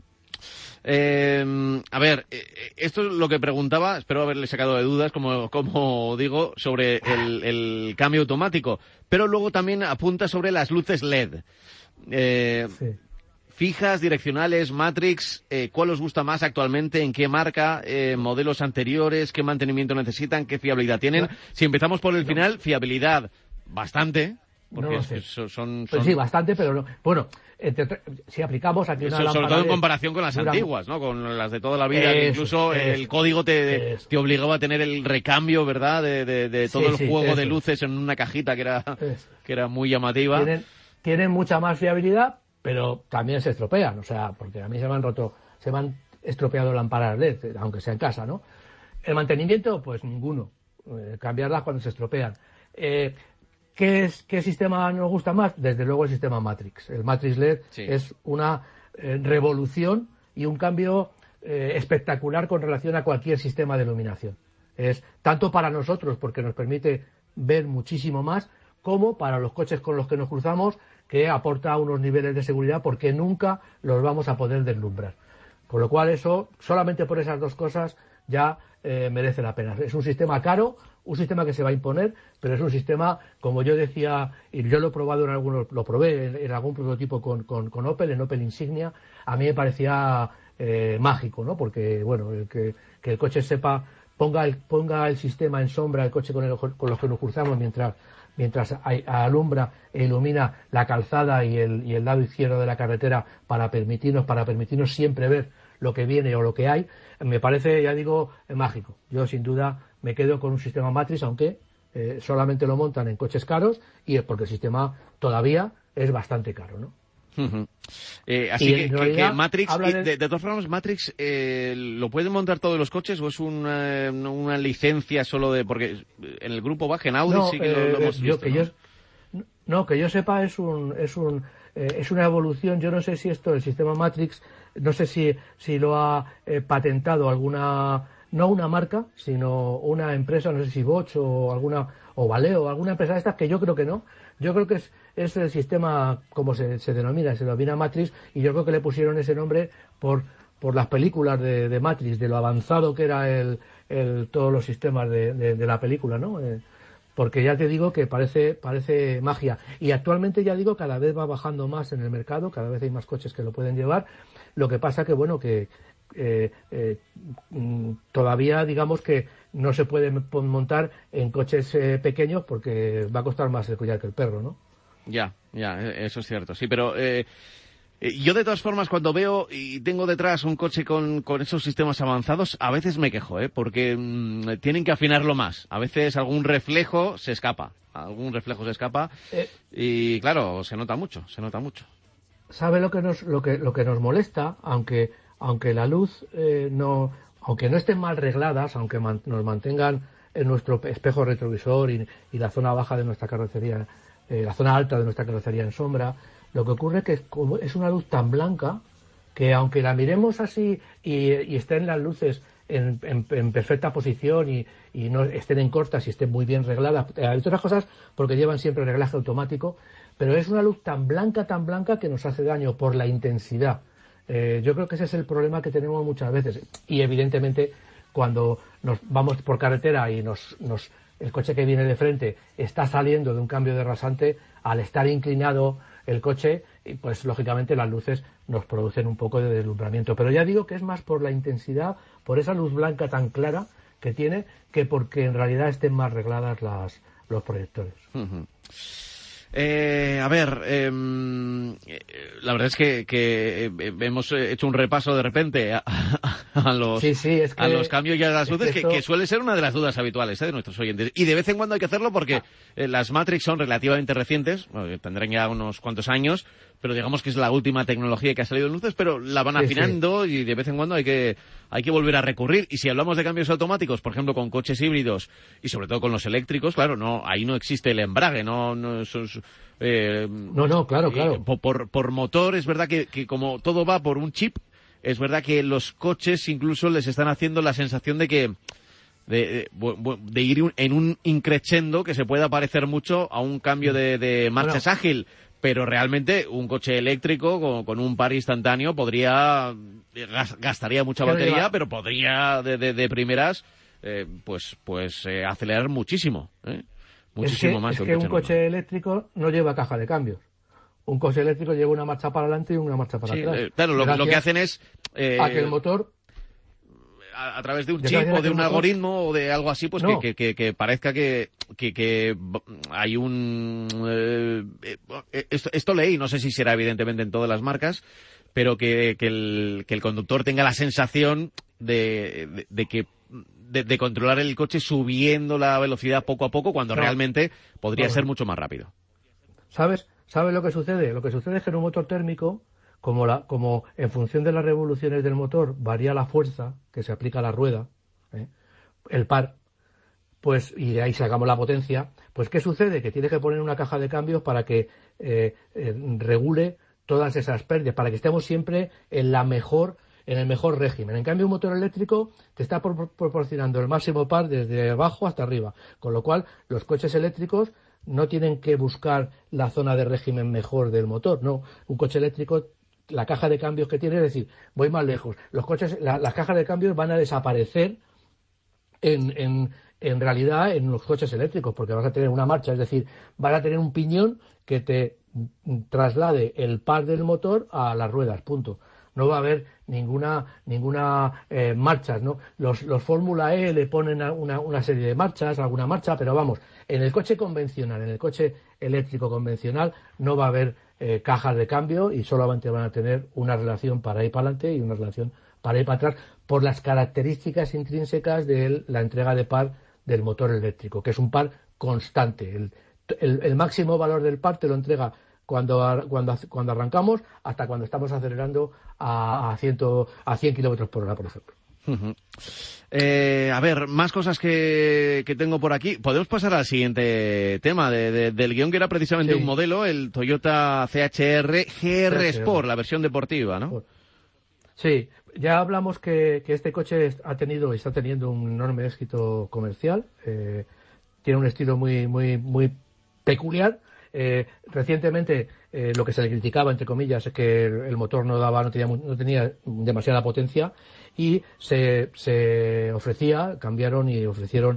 Eh, a ver, esto es lo que preguntaba, espero haberle sacado de dudas, como, como digo, sobre el, el cambio automático, pero luego también apunta sobre las luces L E D. Eh, sí. Fijas, direccionales, Matrix, eh, ¿cuál os gusta más actualmente? ¿En qué marca? Eh, ¿Modelos anteriores? ¿Qué mantenimiento necesitan? ¿Qué fiabilidad tienen? No. Si empezamos por el no. final, fiabilidad bastante. Porque no sé. son, son... Pues sí, bastante, pero no. Bueno, entre, si aplicamos aquí una so, sobre todo en de, comparación con las una... antiguas, ¿no? Con las de toda la vida, eso, que incluso eso, el código te, te obligaba a tener el recambio, ¿verdad? De, de, de todo sí, el sí, juego eso. de luces en una cajita que era, que era muy llamativa. Tienen, tienen mucha más fiabilidad, pero también se estropean, o sea, porque a mí se me han roto, se me han estropeado lámparas L E D, aunque sea en casa, ¿no? El mantenimiento, pues ninguno. Eh, cambiarlas cuando se estropean. Eh, ¿Qué, es, ¿Qué sistema nos gusta más? Desde luego el sistema Matrix. El Matrix L E D sí. es una eh, revolución y un cambio eh, espectacular con relación a cualquier sistema de iluminación. Es tanto para nosotros, porque nos permite ver muchísimo más, como para los coches con los que nos cruzamos, que aporta unos niveles de seguridad porque nunca los vamos a poder deslumbrar. Con lo cual eso, solamente por esas dos cosas, ya eh, merece la pena. Es un sistema caro, un sistema que se va a imponer, pero es un sistema, como yo decía, y yo lo he probado en algunos, lo probé en, en algún prototipo con, con, con Opel, en Opel Insignia, a mí me parecía eh, mágico, ¿no? Porque, bueno, el que, que el coche sepa, ponga el, ponga el sistema en sombra, el coche con, el, con los que nos cruzamos mientras mientras alumbra e ilumina la calzada y el, y el lado izquierdo de la carretera para permitirnos, para permitirnos siempre ver lo que viene o lo que hay, me parece, ya digo, mágico. Yo sin duda me quedo con un sistema Matrix, aunque eh, solamente lo montan en coches caros, y es porque el sistema todavía es bastante caro, ¿no? Uh-huh. Eh, así que, que, que Matrix, de... De, de todas formas, Matrix, eh, ¿lo pueden montar todos los coches o es una, una licencia solo de...? Porque en el grupo Wagen Audi no, sí que eh, lo, lo hemos yo, visto, que ¿no? Yo, no, que yo sepa es un... Es un eh, es una evolución. Yo no sé si esto, el sistema Matrix, no sé si, si lo ha eh, patentado alguna... No una marca, sino una empresa, no sé si Bosch o alguna... o Valeo, alguna empresa de estas, que yo creo que no. Yo creo que es, es el sistema, como se, se denomina, se denomina Matrix, y yo creo que le pusieron ese nombre por, por las películas de, de Matrix, de lo avanzado que era el, el, todos los sistemas de, de, de la película, ¿no? Eh, porque ya te digo que parece, parece magia. Y actualmente, ya digo, cada vez va bajando más en el mercado, cada vez hay más coches que lo pueden llevar. Lo que pasa que, bueno, que eh, eh, todavía, digamos que no se puede montar en coches eh, pequeños porque va a costar más el collar que el perro, ¿no? Ya, ya, eso es cierto, sí, pero eh, yo de todas formas cuando veo y tengo detrás un coche con, con esos sistemas avanzados, a veces me quejo, ¿eh? Porque mmm, tienen que afinarlo más. A veces algún reflejo se escapa, algún reflejo se escapa eh, y claro, se nota mucho, se nota mucho. ¿Sabe lo que nos, lo que, lo que nos molesta? Aunque, aunque la luz eh, no... aunque no estén mal regladas, aunque man, nos mantengan en nuestro espejo retrovisor y, y la zona baja de nuestra carrocería, eh, la zona alta de nuestra carrocería en sombra, lo que ocurre es que es, como es una luz tan blanca que aunque la miremos así y, y estén las luces en, en, en perfecta posición y, y no estén en cortas y estén muy bien regladas, eh, hay otras cosas porque llevan siempre reglaje automático, pero es una luz tan blanca, tan blanca que nos hace daño por la intensidad. Eh, yo creo que ese es el problema que tenemos muchas veces. Y evidentemente cuando nos vamos por carretera y nos, nos el coche que viene de frente está saliendo de un cambio de rasante, al estar inclinado el coche, pues lógicamente las luces nos producen un poco de deslumbramiento. Pero ya digo que es más por la intensidad, por esa luz blanca tan clara que tiene, que porque en realidad estén más regladas las, los proyectores. Uh-huh. Eh, a ver, eh, la verdad es que, que hemos hecho un repaso de repente a, a, los, sí, sí, es que, a los cambios y a las luces, es que, que, esto... que suele ser una de las dudas habituales ¿eh? de nuestros oyentes. Y de vez en cuando hay que hacerlo porque eh, las Matrix son relativamente recientes, bueno, tendrán ya unos cuantos años, pero digamos que es la última tecnología que ha salido en luces, pero la van afinando sí, sí. y de vez en cuando hay que hay que volver a recurrir. Y si hablamos de cambios automáticos, por ejemplo, con coches híbridos y sobre todo con los eléctricos, claro, no ahí no existe el embrague, no, no eso es, eh, no, no, claro, claro. Eh, por, por motor, es verdad que, que como todo va por un chip, es verdad que los coches incluso les están haciendo la sensación de que de, de, de ir en un increchendo que se pueda parecer mucho a un cambio de, de marchas bueno. ágil. Pero realmente un coche eléctrico con, con un par instantáneo podría, gastaría mucha batería, lleva? pero podría de, de, de primeras, eh, pues, pues eh, acelerar muchísimo, ¿eh? Muchísimo es que, más. Es que que un coche, un coche eléctrico no lleva caja de cambios. Un coche eléctrico lleva una marcha para adelante y una marcha para sí, atrás. Eh, claro, lo, lo que hacen es... Eh, a que el motor... A, a través de un chip o de un motor... algoritmo o de algo así, pues no. que, que, que parezca que, que, que hay un... Eh, esto, esto leí, no sé si será evidentemente en todas las marcas, pero que, que, el, que el conductor tenga la sensación de, de, de que... De, de controlar el coche subiendo la velocidad poco a poco cuando no. realmente podría no. ser mucho más rápido. ¿Sabes? ¿Sabes lo que sucede? Lo que sucede es que en un motor térmico, como, la, como en función de las revoluciones del motor varía la fuerza que se aplica a la rueda, ¿eh? el par, pues y de ahí sacamos la potencia, pues ¿qué sucede? Que tienes que poner una caja de cambios para que eh, eh, regule todas esas pérdidas, para que estemos siempre en la mejor en el mejor régimen. En cambio, un motor eléctrico te está por, proporcionando el máximo par desde abajo hasta arriba, con lo cual los coches eléctricos no tienen que buscar la zona de régimen mejor del motor, no. Un coche eléctrico, la caja de cambios que tiene, es decir, voy más lejos, los coches, la, las cajas de cambios van a desaparecer en, en, en realidad en los coches eléctricos, porque vas a tener una marcha, es decir, vas a tener un piñón que te traslade el par del motor a las ruedas, punto. No va a haber ninguna ninguna eh, marchas, ¿no? Los, los Fórmula E le ponen una, una serie de marchas, alguna marcha, pero vamos, en el coche convencional, en el coche eléctrico convencional, no va a haber eh, cajas de cambio y solamente van a tener una relación para ir para adelante y una relación para ir para atrás por las características intrínsecas de la entrega de par del motor eléctrico, que es un par constante. El, el, el máximo valor del par te lo entrega cuando, cuando, cuando arrancamos hasta cuando estamos acelerando a, a, cien, a cien kilómetros por hora, por ejemplo. Uh-huh. Eh, a ver, más cosas que, que tengo por aquí. Podemos pasar al siguiente tema de, de, del guión, que era precisamente sí. un modelo, el Toyota C H R G R Sport, la versión deportiva, ¿no? Sí, ya hablamos que, que este coche ha tenido y está teniendo un enorme éxito comercial. Eh, tiene un estilo muy, muy, muy peculiar. Eh, recientemente eh, lo que se le criticaba, entre comillas, es que el, el motor no daba, no tenía, no tenía demasiada potencia, y se, se ofrecía, cambiaron y ofrecieron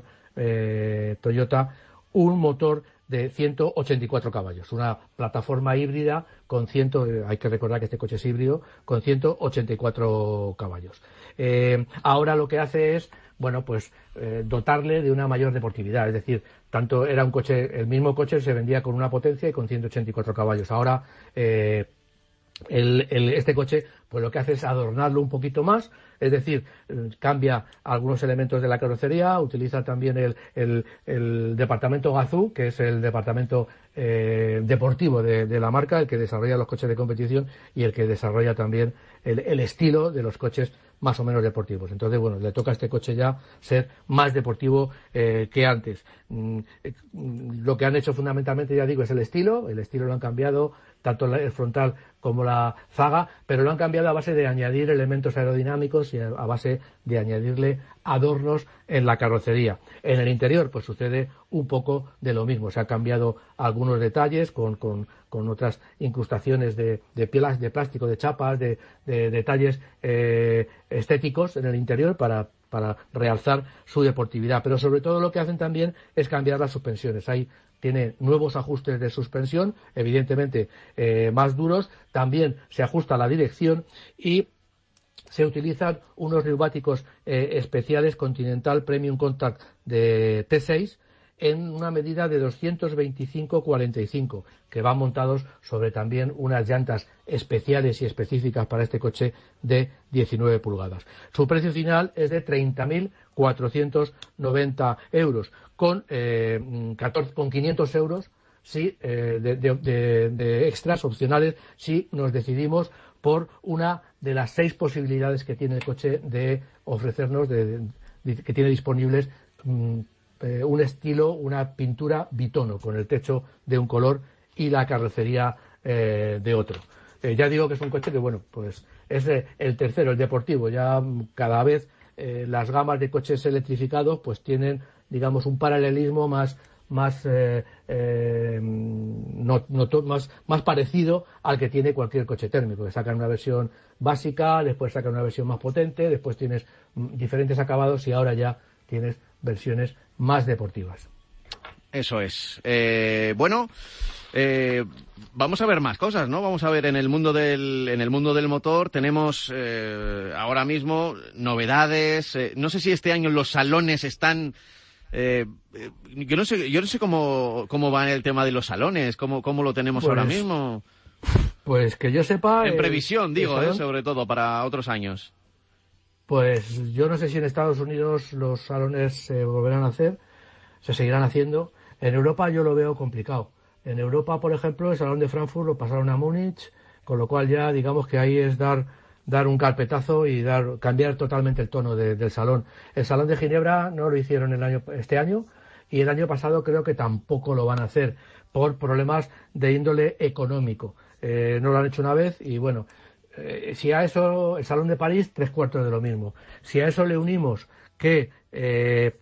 eh, Toyota un motor de ciento ochenta y cuatro caballos, una plataforma híbrida con cien, hay que recordar que este coche es híbrido, con ciento ochenta y cuatro caballos. Eh, ahora lo que hace es, bueno, pues eh, dotarle de una mayor deportividad, es decir, tanto era un coche, el mismo coche se vendía con una potencia y con ciento ochenta y cuatro caballos. Ahora eh, el, el, este coche, pues lo que hace es adornarlo un poquito más, es decir, cambia algunos elementos de la carrocería, utiliza también el, el, el departamento Gazoo, que es el departamento eh, deportivo de, de la marca, el que desarrolla los coches de competición y el que desarrolla también el, el estilo de los coches más o menos deportivos. Entonces, bueno, le toca a este coche ya ser más deportivo eh, que antes. Mm, eh, lo que han hecho fundamentalmente, ya digo, es el estilo. El estilo lo han cambiado, tanto el frontal como la zaga, pero lo han cambiado a base de añadir elementos aerodinámicos y a base de añadirle adornos en la carrocería. En el interior, pues sucede un poco de lo mismo. Se han cambiado algunos detalles con, con, con otras incrustaciones de, de pielas, de plástico, de chapas, de, de detalles eh, estéticos en el interior para, para realzar su deportividad. Pero sobre todo lo que hacen también es cambiar las suspensiones. Hay tiene nuevos ajustes de suspensión, evidentemente eh, más duros, también se ajusta la dirección y se utilizan unos neumáticos eh, especiales Continental Premium Contact de T seis en una medida de doscientos veinticinco cuarenta y cinco, que van montados sobre también unas llantas especiales y específicas para este coche de diecinueve pulgadas. Su precio final es de treinta mil cuatrocientos noventa euros, con, eh, catorce, con quinientos euros si, eh, de, de, de, de extras opcionales si nos decidimos por una de las seis posibilidades que tiene el coche de ofrecernos, de, de, que tiene disponibles mmm, eh, un estilo, una pintura bitono, con el techo de un color y la carrocería eh, de otro. Eh, ya digo que es un coche que, bueno, pues es eh, el tercero, el deportivo. Ya cada vez eh, las gamas de coches electrificados pues tienen, digamos, un paralelismo más más eh, eh, no, no, más, más parecido al que tiene cualquier coche térmico, que sacan una versión básica, después sacan una versión más potente, después tienes mm, diferentes acabados y ahora ya tienes versiones más deportivas. Eso es. Eh, bueno, eh, vamos a ver más cosas, ¿no? Vamos a ver en el mundo del en el mundo del motor tenemos eh, ahora mismo novedades. Eh, no sé si este año los salones están Eh, yo no sé, yo no sé cómo, cómo va el tema de los salones, cómo, cómo lo tenemos pues, ahora mismo. Pues que yo sepa. En previsión, el, digo, el eh, sobre todo para otros años. Pues yo no sé si en Estados Unidos los salones se volverán a hacer, se seguirán haciendo. En Europa yo lo veo complicado. En Europa, por ejemplo, el salón de Frankfurt lo pasaron a Múnich, con lo cual ya digamos que ahí es dar dar un carpetazo y dar cambiar totalmente el tono de, del salón. El salón de Ginebra no lo hicieron el año este año y el año pasado creo que tampoco lo van a hacer por problemas de índole económico. Eh, no lo han hecho una vez y bueno, eh, si a eso, el salón de París, tres cuartos de lo mismo. Si a eso le unimos que eh,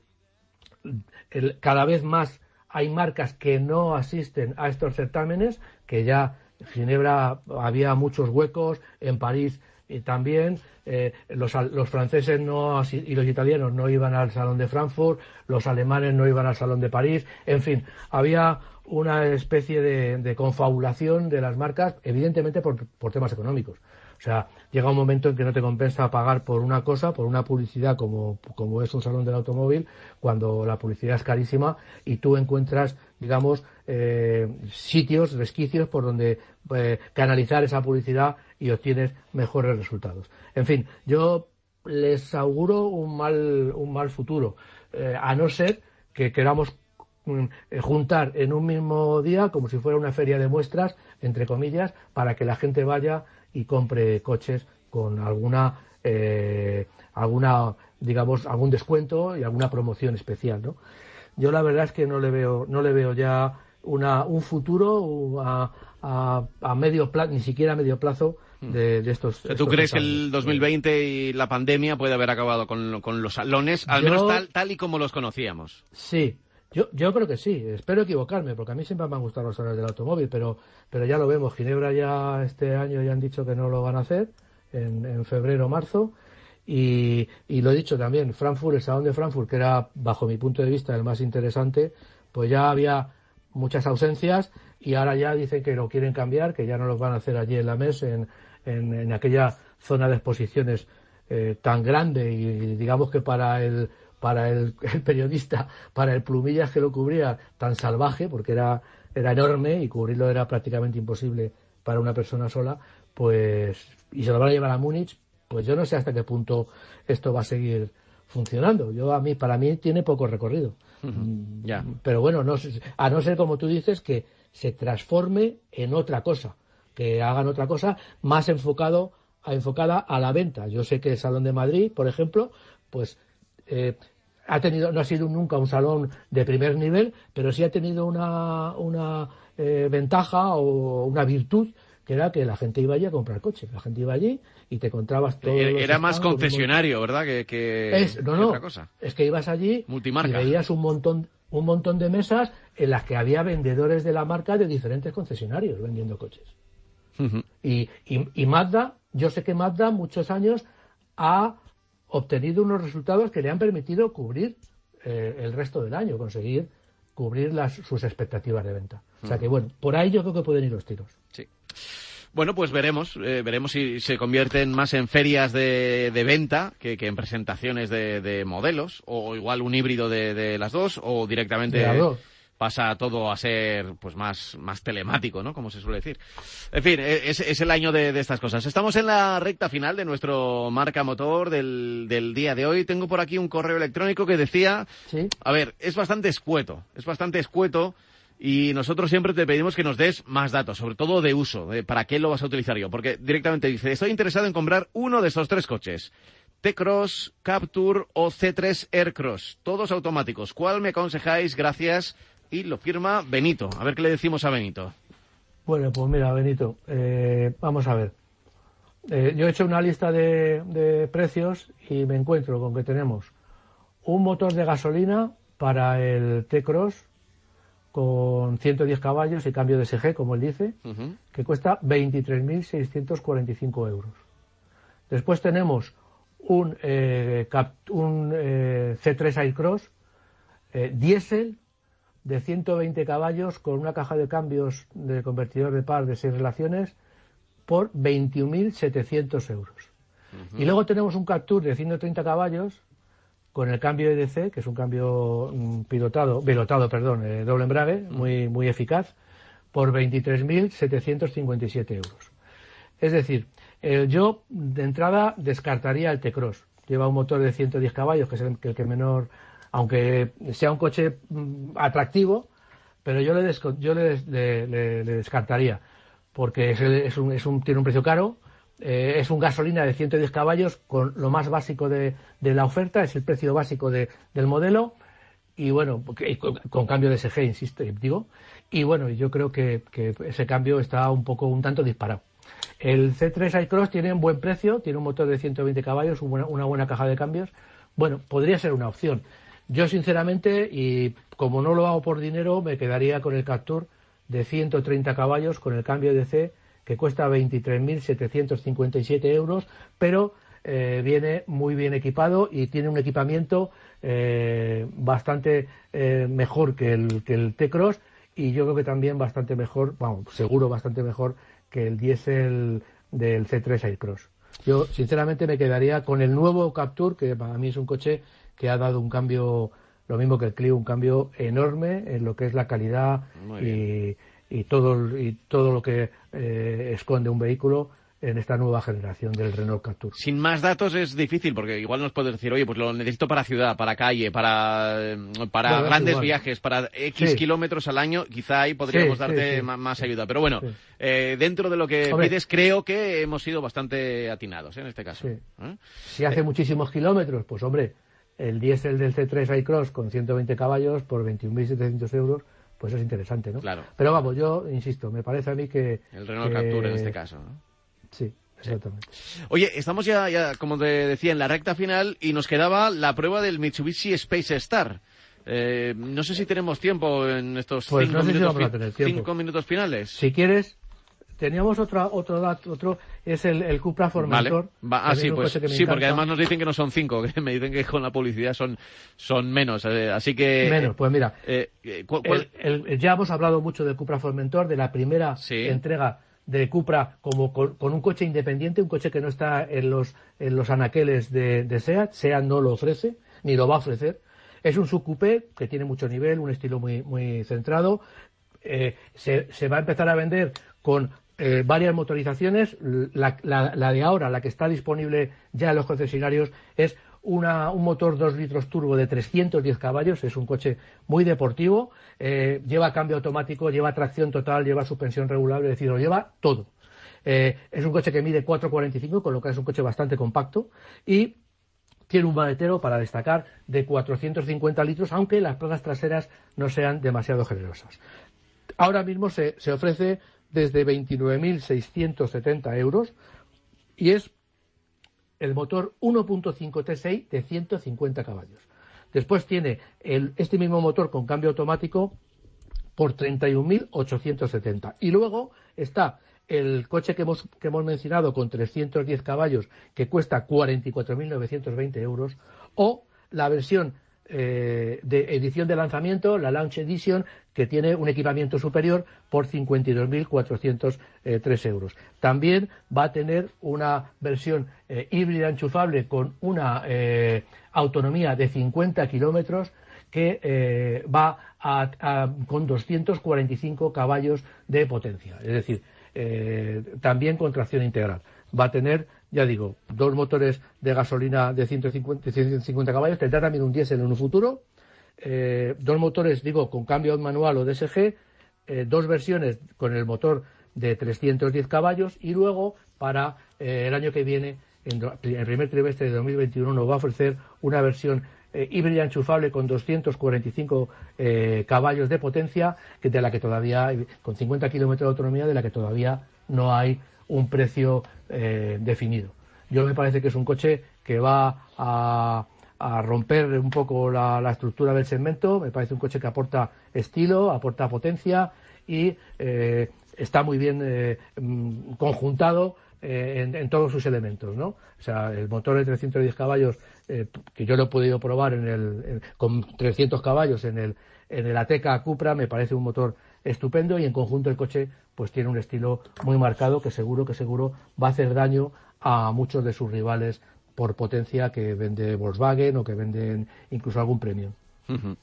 el, cada vez más hay marcas que no asisten a estos certámenes, que ya en Ginebra había muchos huecos, en París y también eh, los, los franceses no y los italianos no iban al Salón de Frankfurt, los alemanes no iban al Salón de París, en fin, había una especie de, de confabulación de las marcas, evidentemente por, por temas económicos. O sea, llega un momento en que no te compensa pagar por una cosa, por una publicidad como, como es un salón del automóvil, cuando la publicidad es carísima y tú encuentras, digamos, eh, sitios, resquicios por donde eh, canalizar esa publicidad y obtienes mejores resultados. En fin, yo les auguro un mal, un mal futuro, eh, a no ser que queramos mm, juntar en un mismo día, como si fuera una feria de muestras, entre comillas, para que la gente vaya y compre coches con alguna, eh, alguna, digamos, algún descuento y alguna promoción especial, ¿no? Yo la verdad es que no le veo, no le veo ya una, un futuro a, a, a medio plazo, ni siquiera a medio plazo de, de estos. ¿Tú estos crees que años. el dos mil veinte y la pandemia puede haber acabado con, con los salones, al Yo, menos tal, tal y como los conocíamos? Sí, yo, yo creo que sí. Espero equivocarme, porque a mí siempre me han gustado los salones del automóvil, pero, pero ya lo vemos. Ginebra ya este año ya han dicho que no lo van a hacer en, en febrero o marzo. Y, y lo he dicho también, Frankfurt, el salón de Frankfurt, que era, bajo mi punto de vista, el más interesante, pues ya había muchas ausencias y ahora ya dicen que lo quieren cambiar, que ya no los van a hacer allí en la M E S, en, en, en aquella zona de exposiciones eh, tan grande y digamos que para el para el, el periodista, para el plumillas que lo cubría, tan salvaje, porque era, era enorme y cubrirlo era prácticamente imposible para una persona sola, pues, y se lo van a llevar a Múnich. Pues yo no sé hasta qué punto esto va a seguir funcionando. Yo a mí, para mí tiene poco recorrido. Uh-huh. Ya. Pero bueno, no, a no ser, como tú dices, que se transforme en otra cosa, que hagan otra cosa más enfocado, enfocada a la venta. Yo sé que el Salón de Madrid, por ejemplo, pues eh, ha tenido, no ha sido nunca un salón de primer nivel, pero sí ha tenido una, una eh, ventaja o una virtud, que era que la gente iba allí a comprar coche. La gente iba allí y te encontrabas todo. Era más concesionario, ¿verdad? Que, que, es, no, que no, otra cosa. Es que ibas allí Multimarca. Y veías un montón, un montón de mesas en las que había vendedores de la marca de diferentes concesionarios vendiendo coches. Uh-huh. Y, y, y Mazda, yo sé que Mazda muchos años ha obtenido unos resultados que le han permitido cubrir eh, el resto del año, conseguir cubrir las, sus expectativas de venta. O sea que, bueno, por ahí yo creo que pueden ir los tiros. Sí. Bueno, pues veremos, eh, veremos si se convierten más en ferias de, de venta que, que en presentaciones de, de modelos, o igual un híbrido de, de las dos, o directamente de las dos. Pasa todo a ser pues más, más telemático, ¿no? Como se suele decir. En fin, es, es el año de, de estas cosas. Estamos en la recta final de nuestro Marca Motor del, del día de hoy. Tengo por aquí un correo electrónico que decía... ¿Sí? A ver, es bastante escueto, es bastante escueto... Y nosotros siempre te pedimos que nos des más datos, sobre todo de uso, de para qué lo vas a utilizar yo. Porque directamente dice, estoy interesado en comprar uno de estos tres coches. T-Cross, Captur o C tres Aircross. Todos automáticos. ¿Cuál me aconsejáis? Gracias. Y lo firma Benito. A ver qué le decimos a Benito. Bueno, pues mira, Benito, eh, vamos a ver. Eh, yo he hecho una lista de, de precios y me encuentro con que tenemos un motor de gasolina para el T-Cross con ciento diez caballos y cambio de S G, como él dice, uh-huh. que cuesta veintitrés mil seiscientos cuarenta y cinco euros. Después tenemos un, eh, cap, un eh, C tres Aircross eh, diésel de ciento veinte caballos con una caja de cambios de convertidor de par de seis relaciones por veintiún mil setecientos euros. Uh-huh. Y luego tenemos un Captur de ciento treinta caballos con el cambio E D C, que es un cambio mm, pilotado, pilotado, perdón, eh, doble embrague, muy, muy eficaz, por veintitrés mil setecientos cincuenta y siete euros. Es decir, eh, yo de entrada descartaría el T-Cross. Lleva un motor de ciento diez caballos, que es el, el que menor, aunque sea un coche mm, atractivo, pero yo le, desco, yo le, le, le, le descartaría, porque es, es un, es un, tiene un precio caro. Eh, es un gasolina de ciento diez caballos con lo más básico de, de la oferta, es el precio básico de, del modelo y bueno, con, con cambio de S G, insisto, digo, y bueno, yo creo que, que ese cambio está un poco, un tanto disparado. El C tres Aircross tiene un buen precio, tiene un motor de ciento veinte caballos, una, una buena caja de cambios, bueno, podría ser una opción. Yo sinceramente, y como no lo hago por dinero, me quedaría con el Captur de ciento treinta caballos con el cambio de C, que cuesta veintitrés mil setecientos cincuenta y siete euros, pero eh, viene muy bien equipado y tiene un equipamiento eh, bastante eh, mejor que el, que el T-Cross y yo creo que también bastante mejor, vamos, seguro bastante mejor que el diésel del C tres Aircross. Yo sinceramente me quedaría con el nuevo Captur, que para mí es un coche que ha dado un cambio, lo mismo que el Clio, un cambio enorme en lo que es la calidad y... y todo y todo lo que eh, esconde un vehículo en esta nueva generación del Renault Captur. Sin más datos es difícil, porque igual nos puedes decir, oye, pues lo necesito para ciudad, para calle, para, para bueno, grandes igual. viajes, para X sí. kilómetros al año, quizá ahí podríamos sí, darte sí, sí. más ayuda. Pero bueno, sí. eh, dentro de lo que Hombre, pides, creo que hemos sido bastante atinados, ¿eh? En este caso. Sí. ¿Eh? Si hace eh. muchísimos kilómetros, pues hombre, el diésel del C tres iCross con ciento veinte caballos por veintiún mil setecientos euros, pues es interesante, ¿no? Claro. Pero vamos, yo insisto, me parece a mí que... El Renault que... Captur en este caso, ¿no? Sí, exactamente. Oye, estamos ya, ya, como te decía, en la recta final y nos quedaba la prueba del Mitsubishi Space Star. Eh, no sé si tenemos tiempo en estos pues cinco, no sé minutos, si vamos a tener tiempo. cinco minutos finales. Si quieres, teníamos otra, otro dato, otro, es el, el Cupra Formentor. Vale. Va, ah, sí, pues, sí porque además nos dicen que no son cinco, que me dicen que con la publicidad son, son menos, eh, así que... Menos, pues mira, eh, ¿cuál, cuál? El, el, ya hemos hablado mucho del Cupra Formentor, de la primera sí. entrega de Cupra como con, con un coche independiente, un coche que no está en los en los anaqueles de, de SEAT. SEAT no lo ofrece, ni lo va a ofrecer. Es un subcoupé que tiene mucho nivel, un estilo muy muy centrado. Eh, se, se va a empezar a vender con eh, varias motorizaciones. La, la, la de ahora, la que está disponible ya en los concesionarios, es Una, un motor dos litros turbo de trescientos diez caballos, es un coche muy deportivo, eh, lleva cambio automático, lleva tracción total, lleva suspensión regulable, es decir, lo lleva todo. Eh, es un coche que mide cuatro cuarenta y cinco, con lo que es un coche bastante compacto, y tiene un maletero, para destacar, de cuatrocientos cincuenta litros, aunque las plazas traseras no sean demasiado generosas. Ahora mismo se, se ofrece desde veintinueve mil seiscientos setenta euros, y es el motor uno punto cinco T seis de ciento cincuenta caballos. Después tiene el, este mismo motor con cambio automático por treinta y un mil ochocientos setenta. Y luego está el coche que hemos, que hemos mencionado con trescientos diez caballos, que cuesta cuarenta y cuatro mil novecientos veinte euros, o la versión eh, de edición de lanzamiento, la Launch Edition, que tiene un equipamiento superior por cincuenta y dos mil cuatrocientos tres euros. También va a tener una versión eh, híbrida enchufable con una eh, autonomía de cincuenta kilómetros que eh, va a, a, con doscientos cuarenta y cinco caballos de potencia, es decir, eh, también con tracción integral. Va a tener, ya digo, dos motores de gasolina de ciento cincuenta, ciento cincuenta caballos, tendrá también un diésel en un futuro, eh, dos motores, digo, con cambio manual o D S G, eh, dos versiones con el motor de trescientos diez caballos, y luego para eh, el año que viene, en el primer trimestre de dos mil veintiuno, nos va a ofrecer una versión eh, híbrida enchufable con doscientos cuarenta y cinco eh, caballos de potencia, que de la que todavía, con cincuenta kilómetros de autonomía, de la que todavía no hay un precio eh, definido. Yo me parece que es un coche que va a, a romper un poco la, la estructura del segmento. Me parece un coche que aporta estilo, aporta potencia y eh, está muy bien eh, conjuntado eh, en, en todos sus elementos, ¿no? O sea, el motor de trescientos diez caballos, eh, que yo lo he podido probar en el, en, con trescientos caballos en el, en el Ateca Cupra, me parece un motor estupendo, y en conjunto el coche pues tiene un estilo muy marcado que seguro que seguro va a hacer daño a muchos de sus rivales por potencia que vende Volkswagen o que venden incluso algún premium. Uh-huh.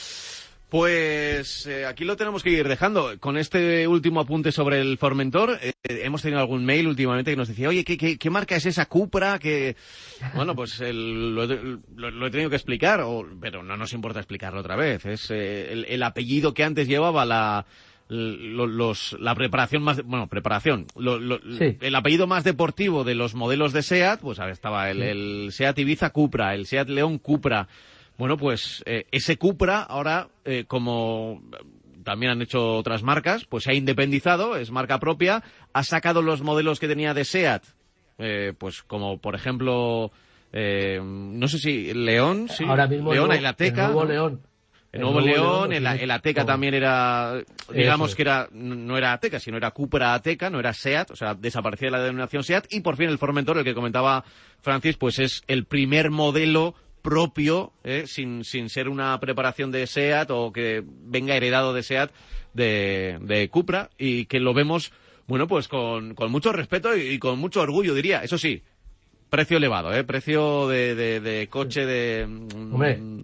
Pues eh, aquí lo tenemos que ir dejando. Con este último apunte sobre el Formentor, eh, hemos tenido algún mail últimamente que nos decía, oye, ¿qué, qué, qué marca es esa Cupra? Que bueno, pues el, lo, lo, lo he tenido que explicar, o, pero no nos importa explicarlo otra vez. Es eh, el, el apellido que antes llevaba la... Los, los, la preparación más, bueno, preparación, lo, lo, sí. el apellido más deportivo de los modelos de SEAT, pues ahora estaba el, sí. el SEAT Ibiza Cupra, el SEAT León Cupra. Bueno, pues eh, ese Cupra ahora, eh, como también han hecho otras marcas, pues se ha independizado, es marca propia, ha sacado los modelos que tenía de SEAT, eh, pues como por ejemplo, eh, no sé si León, sí, ahora mismo León, el, el Ateca, el nuevo León. El nuevo, el nuevo León, León, el, el Ateca no. también era, digamos Eso. que era, no era Ateca, sino era Cupra Ateca, no era SEAT, o sea, desaparecía la denominación SEAT, y por fin el Formentor, el que comentaba Francis, pues es el primer modelo propio, eh, sin, sin ser una preparación de SEAT o que venga heredado de SEAT, de, de Cupra, y que lo vemos, bueno, pues con, con mucho respeto y, y con mucho orgullo, diría. Eso sí, precio elevado, eh, precio de, de, de coche de... Hombre.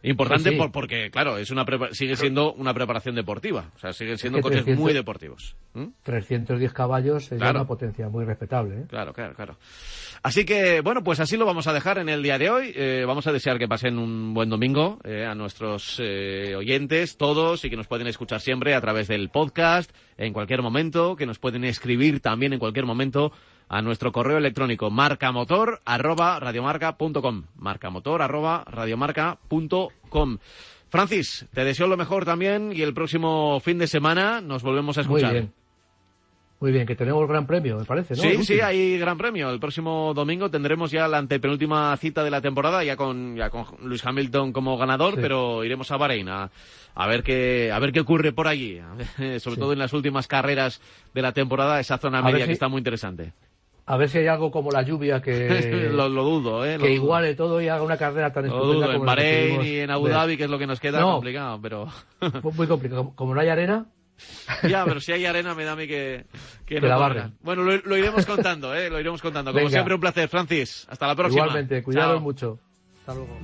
Importante Sí, sí. Por, porque, claro, es una prepa- sigue siendo una preparación deportiva. O sea, siguen siendo Es que coches trescientos muy deportivos. ¿Mm? trescientos diez caballos es Claro. una potencia muy respetable, ¿eh? Claro, claro, claro. Así que, bueno, pues así lo vamos a dejar en el día de hoy. Eh, vamos a desear que pasen un buen domingo eh, a nuestros eh, oyentes, todos, y que nos pueden escuchar siempre a través del podcast, en cualquier momento, que nos pueden escribir también en cualquier momento a nuestro correo electrónico marcamotor arroba radiomarca punto com. marcamotor arroba radiomarca punto com. Francis, te deseo lo mejor también y el próximo fin de semana nos volvemos a escuchar. Muy bien. Muy bien, que tenemos gran premio, me parece, ¿no? Sí, El sí, último. hay gran premio. El próximo domingo tendremos ya la antepenúltima cita de la temporada, ya con ya con Lewis Hamilton como ganador, Sí. pero iremos a Bahrein a, a ver qué a ver qué ocurre por allí, a ver, sobre Sí. todo en las últimas carreras de la temporada, esa zona A media ver si- que está muy interesante. A ver si hay algo como la lluvia que, lo, lo dudo, ¿eh? Lo que dudo. iguale todo y haga una carrera tan Lo estupenda dudo. En como la que Bahrein tuvimos y en Abu de- Dhabi, que es lo que nos queda, No. complicado, pero... Muy- Muy complicado. Como- Como no hay arena, Ya, pero si hay arena me da a mí que, que, Que no la corran. barren. Bueno, lo, lo iremos contando, ¿eh? Lo iremos contando. Como Venga. siempre, un placer, Francis. Hasta la próxima. igualmente, cuidaros Chao. mucho. Hasta luego.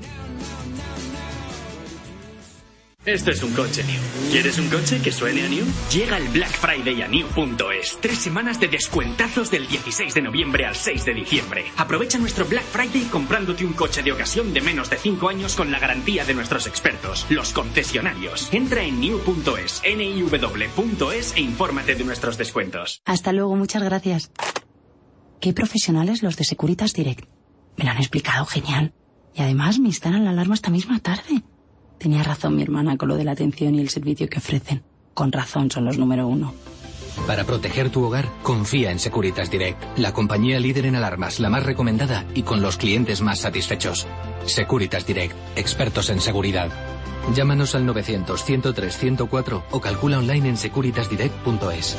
Este es un coche New. ¿Quieres un coche que suene a New? Llega el Black Friday a New punto es. Tres semanas de descuentazos del dieciséis de noviembre al seis de diciembre. Aprovecha nuestro Black Friday comprándote un coche de ocasión de menos de cinco años con la garantía de nuestros expertos, los concesionarios. Entra en New punto es, N I W punto es e infórmate de nuestros descuentos. Hasta luego, muchas gracias. Qué profesionales los de Securitas Direct. Me lo han explicado genial. Y además me instalan la alarma esta misma tarde. Tenía razón mi hermana con lo de la atención y el servicio que ofrecen. Con razón son los número uno. Para proteger tu hogar, confía en Securitas Direct, la compañía líder en alarmas, la más recomendada y con los clientes más satisfechos. Securitas Direct, expertos en seguridad. Llámanos al novecientos, ciento tres, ciento cuatro o calcula online en securitas direct punto es.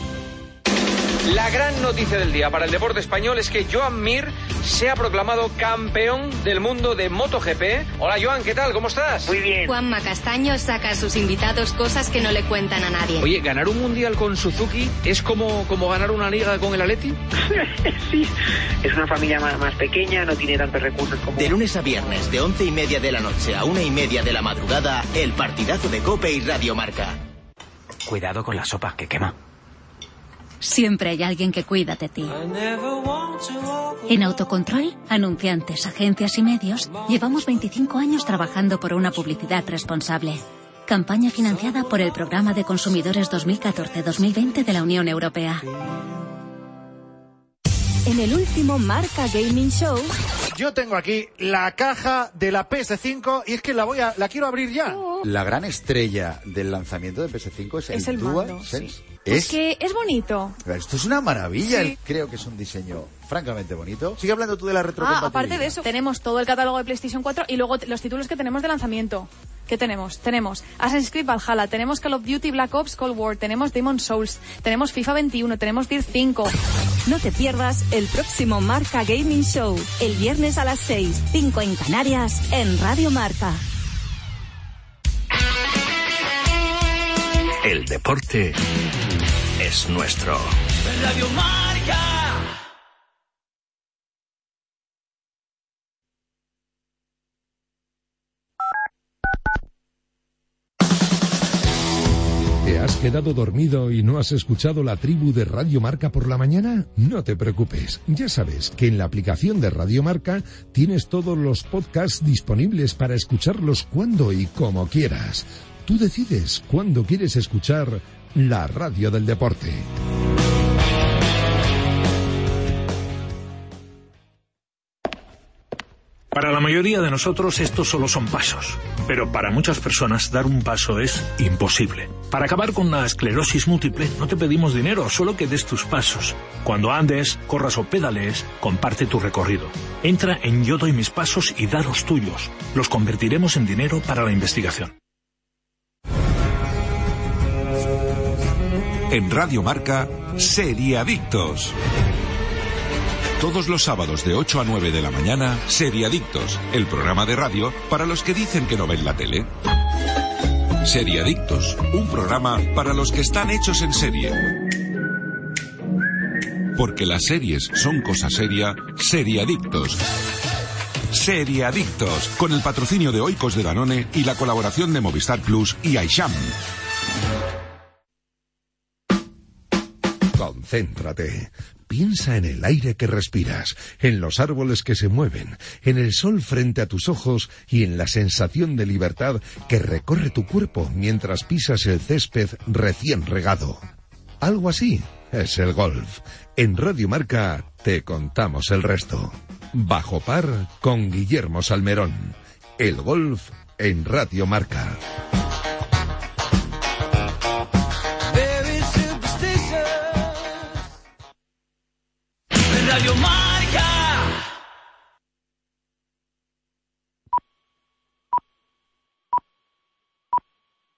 La gran noticia del día para el deporte español es que Joan Mir se ha proclamado campeón del mundo de MotoGP. Hola Joan, ¿qué tal? ¿Cómo estás? Muy bien. Juanma Castaño saca a sus invitados cosas que no le cuentan a nadie. Oye, ¿ganar un mundial con Suzuki es como, como ganar una liga con el Atleti? Sí, es una familia más, más pequeña, no tiene tantos recursos como... De lunes a viernes, de once y media de la noche a una y media de la madrugada, el partidazo de COPE y Radio Marca. Cuidado con la sopa, que quema. Siempre hay alguien que cuida de ti. En Autocontrol, anunciantes, agencias y medios, llevamos veinticinco años trabajando por una publicidad responsable. Campaña financiada por el Programa de Consumidores dos mil catorce dos mil veinte de la Unión Europea. En el último Marca Gaming Show... Yo tengo aquí la caja de la P S cinco y es que la voy a, la quiero abrir ya. La gran estrella del lanzamiento de P S cinco es, Es el, el Dual mando, Sense. sí. Es, Es que es bonito. Esto es una maravilla. Sí. Creo que es un diseño francamente bonito. Sigue hablando tú de la Ah, retrocompatibilidad. aparte de eso, tenemos todo el catálogo de PlayStation cuatro y luego t- los títulos que tenemos de lanzamiento. ¿Qué tenemos? Tenemos Assassin's Creed Valhalla, tenemos Call of Duty Black Ops Cold War, tenemos Demon's Souls, tenemos FIFA veintiuno, tenemos Dirt cinco. No te pierdas el próximo Marca Gaming Show, el viernes a las seis, cinco en Canarias, en Radio Marca. El deporte es nuestro. Radio Marca. ¿Te has quedado dormido y no has escuchado la tribu de Radio Marca por la mañana? No te preocupes, ya sabes que en la aplicación de Radio Marca tienes todos los podcasts disponibles para escucharlos cuando y como quieras. Tú decides cuándo quieres escuchar la radio del deporte. Para la mayoría de nosotros estos solo son pasos, pero para muchas personas dar un paso es imposible. Para acabar con la esclerosis múltiple no te pedimos dinero, solo que des tus pasos. Cuando andes, corras o pedalees, comparte tu recorrido. Entra en Yo doy mis pasos y da los tuyos. Los convertiremos en dinero para la investigación. En Radio Marca, Seriadictos. Todos los sábados de ocho a nueve de la mañana, Seriadictos, el programa de radio para los que dicen que no ven la tele. Seriadictos, un programa para los que están hechos en serie. Porque las series son cosa seria, Seriadictos. Seriadictos, con el patrocinio de Oikos de Danone y la colaboración de Movistar Plus y Aisham. Concéntrate. Piensa en el aire que respiras, en los árboles que se mueven, en el sol frente a tus ojos y en la sensación de libertad que recorre tu cuerpo mientras pisas el césped recién regado. Algo así es el golf. En Radio Marca te contamos el resto. Bajo par con Guillermo Salmerón. El golf en Radio Marca. Radio Marca.